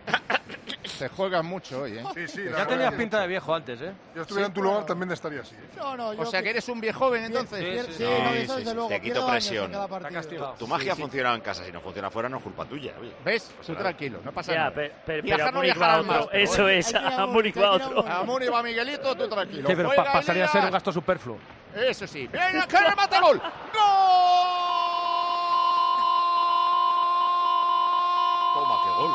Se juegan mucho hoy, ¿eh? Sí, sí. Ya tenías pinta de viejo antes, ¿eh? Yo estuviera en tu lugar también estaría así. No, no, yo O sea, que eres un viejo joven, entonces. Sí, sí, Sí, no, sí, eso sí, desde sí. luego. Te quito pierdo años en presión. cada Está partido. castigado. Tu magia sí. ha funcionado en casa, si no funciona fuera no es culpa tuya. Oye. ¿Ves? Tú tranquilo, no pasa Ya, nada. pe- pe- Viajar pero a no Múnich viajarás va más, otro. pero Eso bueno. es, Hay que ir a a Múnich va Múnich, hay que ir a otro. A Muni va Miguelito, tú tranquilo. Sí, pero Juega pa- pasaría a ser un Elías. gasto superfluo. Eso sí. ¡Venga, que remate gol! ¡Gol! Toma, qué gol.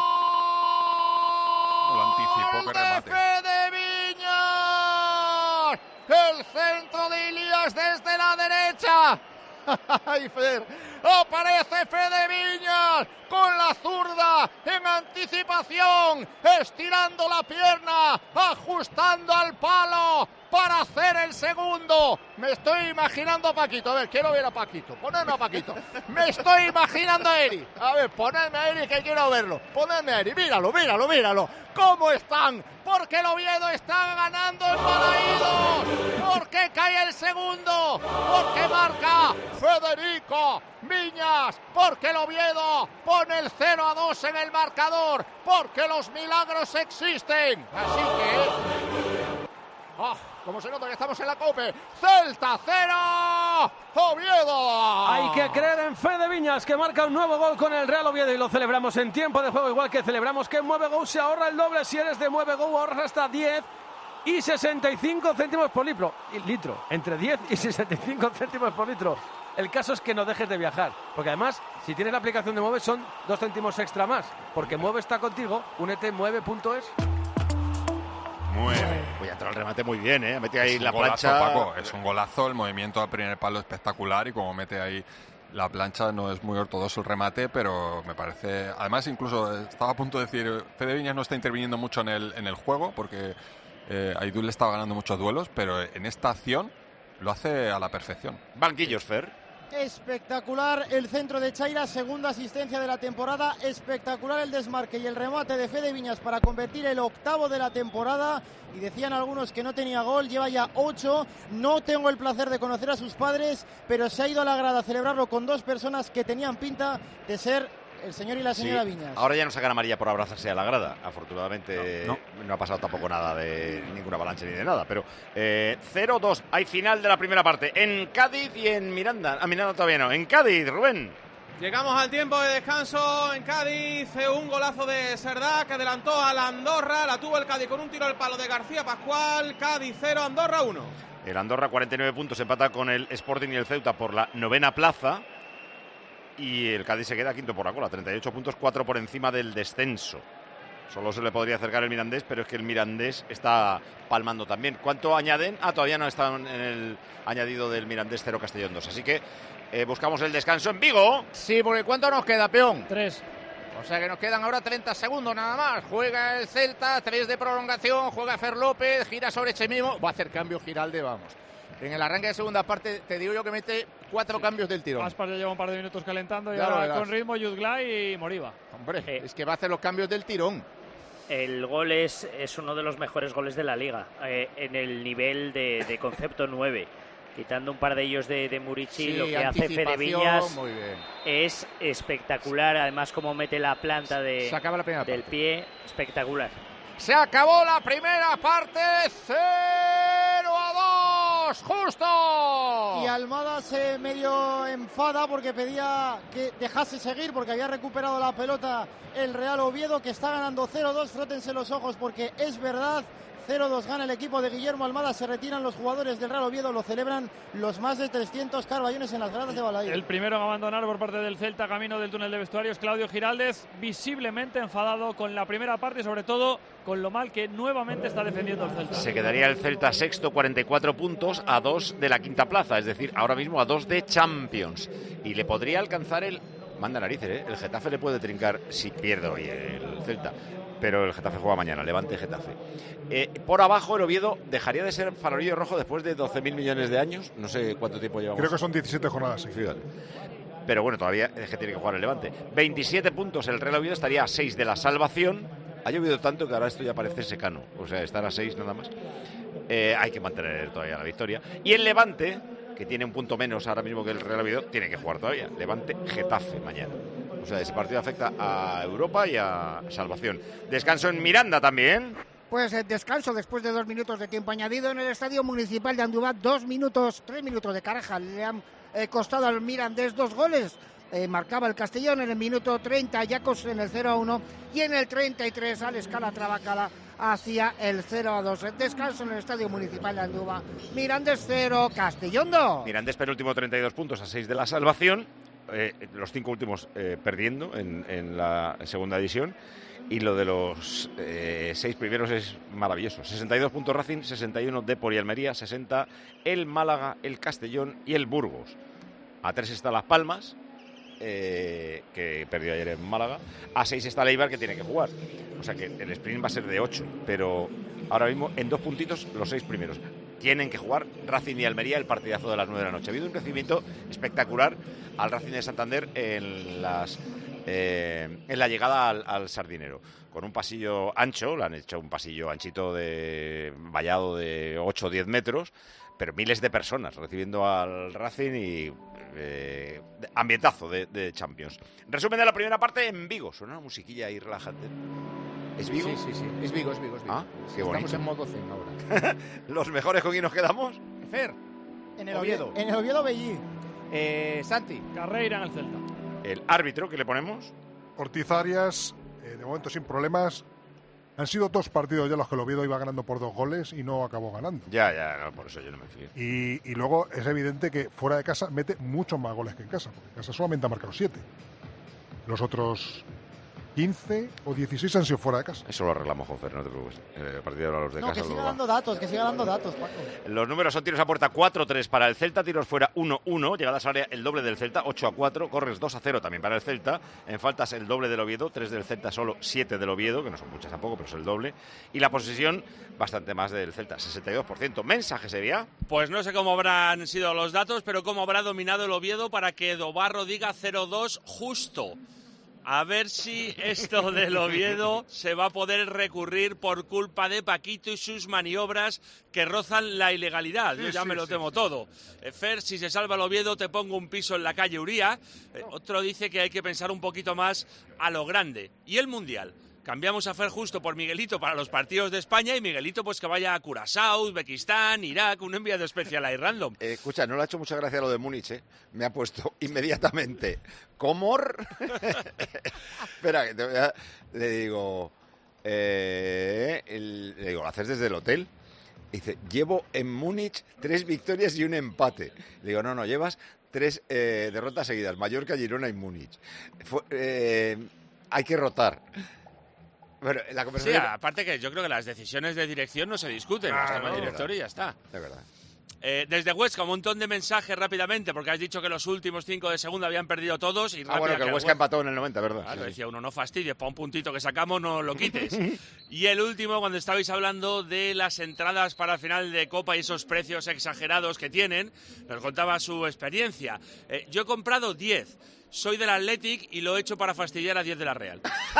Lo anticipó, ¡Gol qué de remate. Fede Viñas! El centro de Elías desde la derecha. ¡Ay, Fer! Aparece Fede Viñas con la zurda en anticipación, estirando la pierna, ajustando al palo para hacer el segundo. Me estoy imaginando a Paquito. A ver, quiero ver a Paquito. Ponedme a Paquito. Me estoy imaginando a Eri. A ver, ponedme a Eri que quiero verlo. Ponedme a Eri. Míralo, míralo, míralo. ¿Cómo están? Porque el Oviedo está ganando en Balaídos. Porque cae el segundo. Porque marca Federico Viñas. Porque el Oviedo pone el cero a dos en el marcador. Porque los milagros existen. Así que... Oh, como se nota que estamos en la COPE. Celta cero, Oviedo. Hay que creer en Fede Viñas, que marca un nuevo gol con el Real Oviedo y lo celebramos en tiempo de juego, igual que celebramos que en Mueve Go se ahorra el doble. Si eres de Mueve Go ahorras hasta diez y sesenta y cinco céntimos por litro. litro. Entre diez y sesenta y cinco céntimos por litro. El caso es que no dejes de viajar, porque además, si tienes la aplicación de Mueve, son dos céntimos extra más, porque Mueve está contigo. Únete en mueve punto es. Mueve. Voy a entrar al remate muy bien, ¿eh? Mete ahí Es la un golazo, plancha. Paco, es un golazo, el movimiento al primer palo espectacular y como mete ahí la plancha no es muy ortodoxo el remate, pero me parece... Además, incluso estaba a punto de decir, Fede Viñas no está interviniendo mucho en el, en el juego porque eh, Aidul le estaba ganando muchos duelos, pero en esta acción lo hace a la perfección. Banquillos, Fer. Espectacular el centro de Chaira, segunda asistencia de la temporada. Espectacular el desmarque y el remate de Fede Viñas para convertir el octavo de la temporada. Y decían algunos que no tenía gol, lleva ya ocho. No tengo el placer de conocer a sus padres, pero se ha ido a la grada a celebrarlo con dos personas que tenían pinta de ser el señor y la señora Sí, Viñas. ahora ya no sacan amarilla por abrazarse a la grada. Afortunadamente no, no. no ha pasado tampoco nada de ninguna avalancha ni de nada. Pero eh, cero dos, hay final de la primera parte en Cádiz y en Miranda. Ah, Miranda todavía no. En Cádiz, Rubén. Llegamos al tiempo de descanso en Cádiz, un golazo de Serdá que adelantó a la Andorra, la tuvo el Cádiz con un tiro al palo de García Pascual. Cádiz cero, Andorra uno. El Andorra cuarenta y nueve puntos, empata con el Sporting y el Ceuta por la novena plaza. Y el Cádiz se queda quinto por la cola, treinta y ocho puntos, cuatro por encima del descenso. Solo se le podría acercar el Mirandés, pero es que el Mirandés está palmando también. ¿Cuánto añaden? Ah, todavía no están en el añadido del Mirandés cero Castellón dos. Así que eh, buscamos el descanso en Vigo. Sí, porque ¿cuánto nos queda, peón? Tres. O sea que nos quedan ahora treinta segundos nada más. Juega el Celta, tres de prolongación, juega Fer López, gira sobre Echemimo. Va a hacer cambio Giralde, vamos. En el arranque de segunda parte, te digo yo que mete cuatro cambios del tirón. Aspas ya lleva un par de minutos calentando y Ya lo ahora verás. con ritmo Yuzglai y Moriba. Hombre, Eh. es que va a hacer los cambios del tirón. El gol es, es uno de los mejores goles de la liga, eh, en el nivel de, de concepto nueve. Quitando un par de ellos de, de Murici, Sí, lo que hace Fede anticipación, Viñas muy bien. es espectacular. Además, como mete la planta de, Se acaba la primera del parte. pie, espectacular. Se acabó la primera parte, cero a dos, justo. Y Almada se medio enfada porque pedía que dejase seguir porque había recuperado la pelota el Real Oviedo, que está ganando cero dos. Frótense los ojos porque es verdad. cero dos gana el equipo de Guillermo Almada. Se retiran los jugadores del Real Oviedo. Lo celebran los más de trescientos carballones en las gradas de Balaídos. El primero en abandonar por parte del Celta camino del túnel de vestuarios, Claudio Giraldez, visiblemente enfadado con la primera parte y sobre todo con lo mal que nuevamente está defendiendo el Celta. Se quedaría el Celta sexto, cuarenta y cuatro puntos, a dos de la quinta plaza, es decir, ahora mismo a dos de Champions. Y le podría alcanzar el... Manda narices, ¿eh? El Getafe le puede trincar si pierde hoy el Celta. Pero el Getafe juega mañana, Levante Getafe. Eh, por abajo el Oviedo dejaría de ser farolillo rojo después de doce mil millones de años. No sé cuánto tiempo llevamos. Creo que son diecisiete jornadas. Sí. Fíjate. Pero bueno, todavía es que tiene que jugar el Levante. veintisiete puntos, el Real Oviedo estaría a seis de la salvación. Ha llovido tanto que ahora esto ya parece secano. O sea, estar a seis nada más. Eh, hay que mantener todavía la victoria. Y el Levante, que tiene un punto menos ahora mismo que el Real Oviedo, tiene que jugar todavía. Levante Getafe mañana. O sea, ese partido afecta a Europa y a salvación. Descanso en Miranda también. Pues el descanso después de dos minutos de tiempo añadido en el Estadio Municipal de Andújar. Dos minutos, tres minutos de caraja. Le han eh, costado al Mirandés dos goles. Eh, marcaba el Castellón en el minuto treinta, Yacos en el cero a uno. Y en el treinta y tres, al Escala Trabacala hacia el cero a dos. El descanso en el Estadio Municipal de Andújar. Mirandés cero, Castellón dos. Mirandés penúltimo, treinta y dos puntos, a seis de la salvación. Eh, los cinco últimos eh, perdiendo en, en la segunda división. Y lo de los eh, seis primeros es maravilloso. sesenta y dos puntos Racing, sesenta y uno Depor y Almería, sesenta el Málaga, el Castellón y el Burgos. A tres está Las Palmas, eh, que perdió ayer en Málaga. A seis está Leibar, que tiene que jugar. O sea que el sprint va a ser de ocho. Pero ahora mismo en dos puntitos los seis primeros. Tienen que jugar Racing y Almería el partidazo de las nueve de la noche. Ha habido un recibimiento espectacular al Racing de Santander en las... Eh, en la llegada al, al Sardinero, con un pasillo ancho, le han hecho un pasillo anchito de vallado de ocho o diez metros, pero miles de personas recibiendo al Racing y eh, ambientazo de, de Champions. Resumen de la primera parte en Vigo, suena una musiquilla ahí relajante. ¿Es Vigo? Sí, sí, sí. Es Vigo, es Vigo, es Vigo. Ah, qué Estamos bonito. en modo zen ahora. ¿Los mejores con quién nos quedamos? Fer. En el Oviedo. Oviedo. En el Oviedo Bellí. Eh, Santi. Carreira en el Celta. El árbitro que le ponemos. Ortiz Arias, eh, de momento sin problemas. Han sido dos partidos ya los que el Oviedo iba ganando por dos goles y no acabó ganando. Ya, ya, no, por eso yo no me fío. Y, y luego es evidente que fuera de casa mete muchos más goles que en casa, porque en casa solamente ha marcado siete. Los otros quince o dieciséis han sido fuera de casa. Eso lo arreglamos, Jonfer, no te preocupes. Eh, a partir de ahora los de No, casa. que siga luego dando datos, que siga dando datos, Paco. Los números son tiros a puerta cuatro tres para el Celta, tiros fuera uno uno, llegadas al área el doble del Celta, ocho a cuatro, corres dos a cero también para el Celta, en faltas el doble del Oviedo, tres del Celta, solo siete del Oviedo, que no son muchas tampoco, pero es el doble, y la posesión bastante más del Celta, sesenta y dos por ciento. ¿Mensaje sería? Pues no sé cómo habrán sido los datos, pero cómo habrá dominado el Oviedo para que Dobarro diga cero dos justo. A ver si esto del Oviedo se va a poder recurrir por culpa de Paquito y sus maniobras que rozan la ilegalidad. Yo Sí, ya sí, me lo sí, temo sí. todo. Eh, Fer, si se salva el Oviedo te pongo un piso en la calle Uría. Eh, otro dice que hay que pensar un poquito más a lo grande. Y el Mundial. Cambiamos a Fer justo por Miguelito para los partidos de España y Miguelito pues que vaya a Curazao, Uzbekistán, Irak, un enviado especial ahí random. Eh, escucha, no le ha hecho mucha gracia lo de Múnich, ¿eh? Me ha puesto inmediatamente Comor. Espera, que te voy a- le digo, eh, el- le digo, ¿lo haces desde el hotel? Y dice, llevo en Múnich tres victorias y un empate. Le digo, no, no, llevas tres eh, derrotas seguidas, Mallorca, Girona y Múnich. Fue, eh, hay que rotar. Bueno, la Sí, conversación... aparte que yo creo que las decisiones de dirección no se discuten, Ah, las toma no, el director y ya está. De verdad. Eh, desde Huesca, un montón de mensajes rápidamente, porque has dicho que los últimos cinco de segunda habían perdido todos. Y Ah, bueno, que el Huesca empató en el noventa, ¿verdad? Claro, Sí, sí. decía uno, no fastidies, para un puntito que sacamos no lo quites. Y el último, cuando estabais hablando de las entradas para el final de Copa y esos precios exagerados que tienen, nos contaba su experiencia. Eh, yo he comprado diez. Soy del Athletic y lo he hecho para fastidiar a diez de la Real.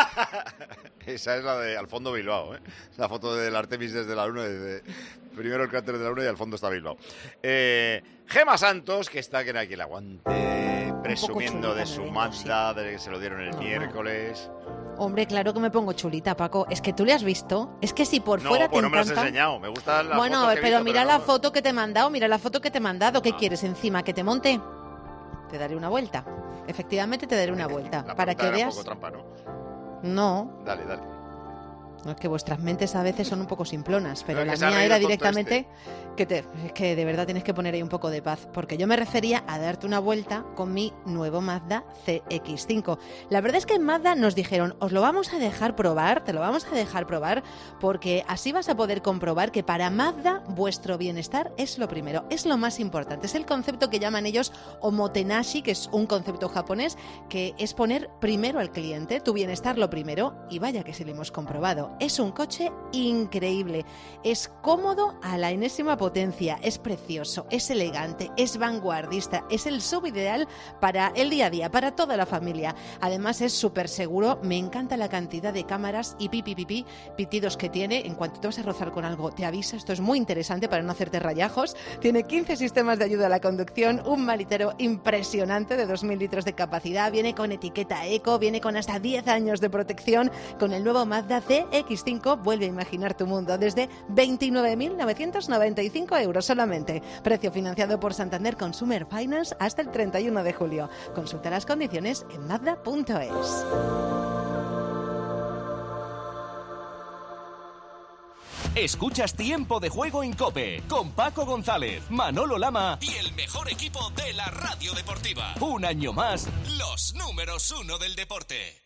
Esa es la de al fondo Bilbao, ¿eh? Es la foto del Artemis desde la luna, desde primero el cráter de la luna y al fondo está Bilbao. Eh, Gema Santos, que está que no hay quien la aguante, presumiendo chulita de me su vengo, Mazda, de que se lo dieron el No, no. miércoles. Hombre, claro que me pongo chulita, Paco. Es que tú le has visto. Es que si por No, fuera pues te no me lo has encanta... enseñado. Me gusta la Bueno, foto que he pero visto, mira pero la no- foto que te he mandado, mira la foto que te he mandado. ¿Qué quieres encima? ¿Que te monte? Te daré una vuelta. Efectivamente te daré una vuelta. La para pregunta que era un veas... poco trampa, ¿no? No, Dale, dale. no, es que vuestras mentes a veces son un poco simplonas, pero Pero la que se ha mía reído era el tonto directamente que te, es que de verdad tienes que poner ahí un poco de paz, porque yo me refería a darte una vuelta con mi nuevo Mazda C X cinco. La verdad es que en Mazda nos dijeron, os lo vamos a dejar probar, te lo vamos a dejar probar, porque así vas a poder comprobar que para Mazda vuestro bienestar es lo primero, es lo más importante. Es el concepto que llaman ellos omotenashi, que es un concepto japonés, que es poner primero al cliente, tu bienestar lo primero, y vaya que sí lo hemos comprobado. Es un coche increíble, es cómodo a la enésima potencia, es precioso, es elegante, es vanguardista, es el sub ideal para el día a día, para toda la familia. Además es súper seguro, me encanta la cantidad de cámaras y pipi pipi pitidos que tiene. En cuanto te vas a rozar con algo te avisa, esto es muy interesante para no hacerte rayajos. Tiene quince sistemas de ayuda a la conducción, un maletero impresionante de dos mil litros de capacidad, viene con etiqueta eco, viene con hasta diez años de protección. Con el nuevo Mazda C X cinco vuelve a imaginar tu mundo desde veintinueve mil novecientos noventa y cinco euros solamente. Precio financiado por Santander Consumer Finance hasta el treinta y uno de julio. Consulta las condiciones en mazda punto es. Escuchas Tiempo de Juego en COPE con Paco González, Manolo Lama y el mejor equipo de la radio deportiva. Un año más, los números uno del deporte.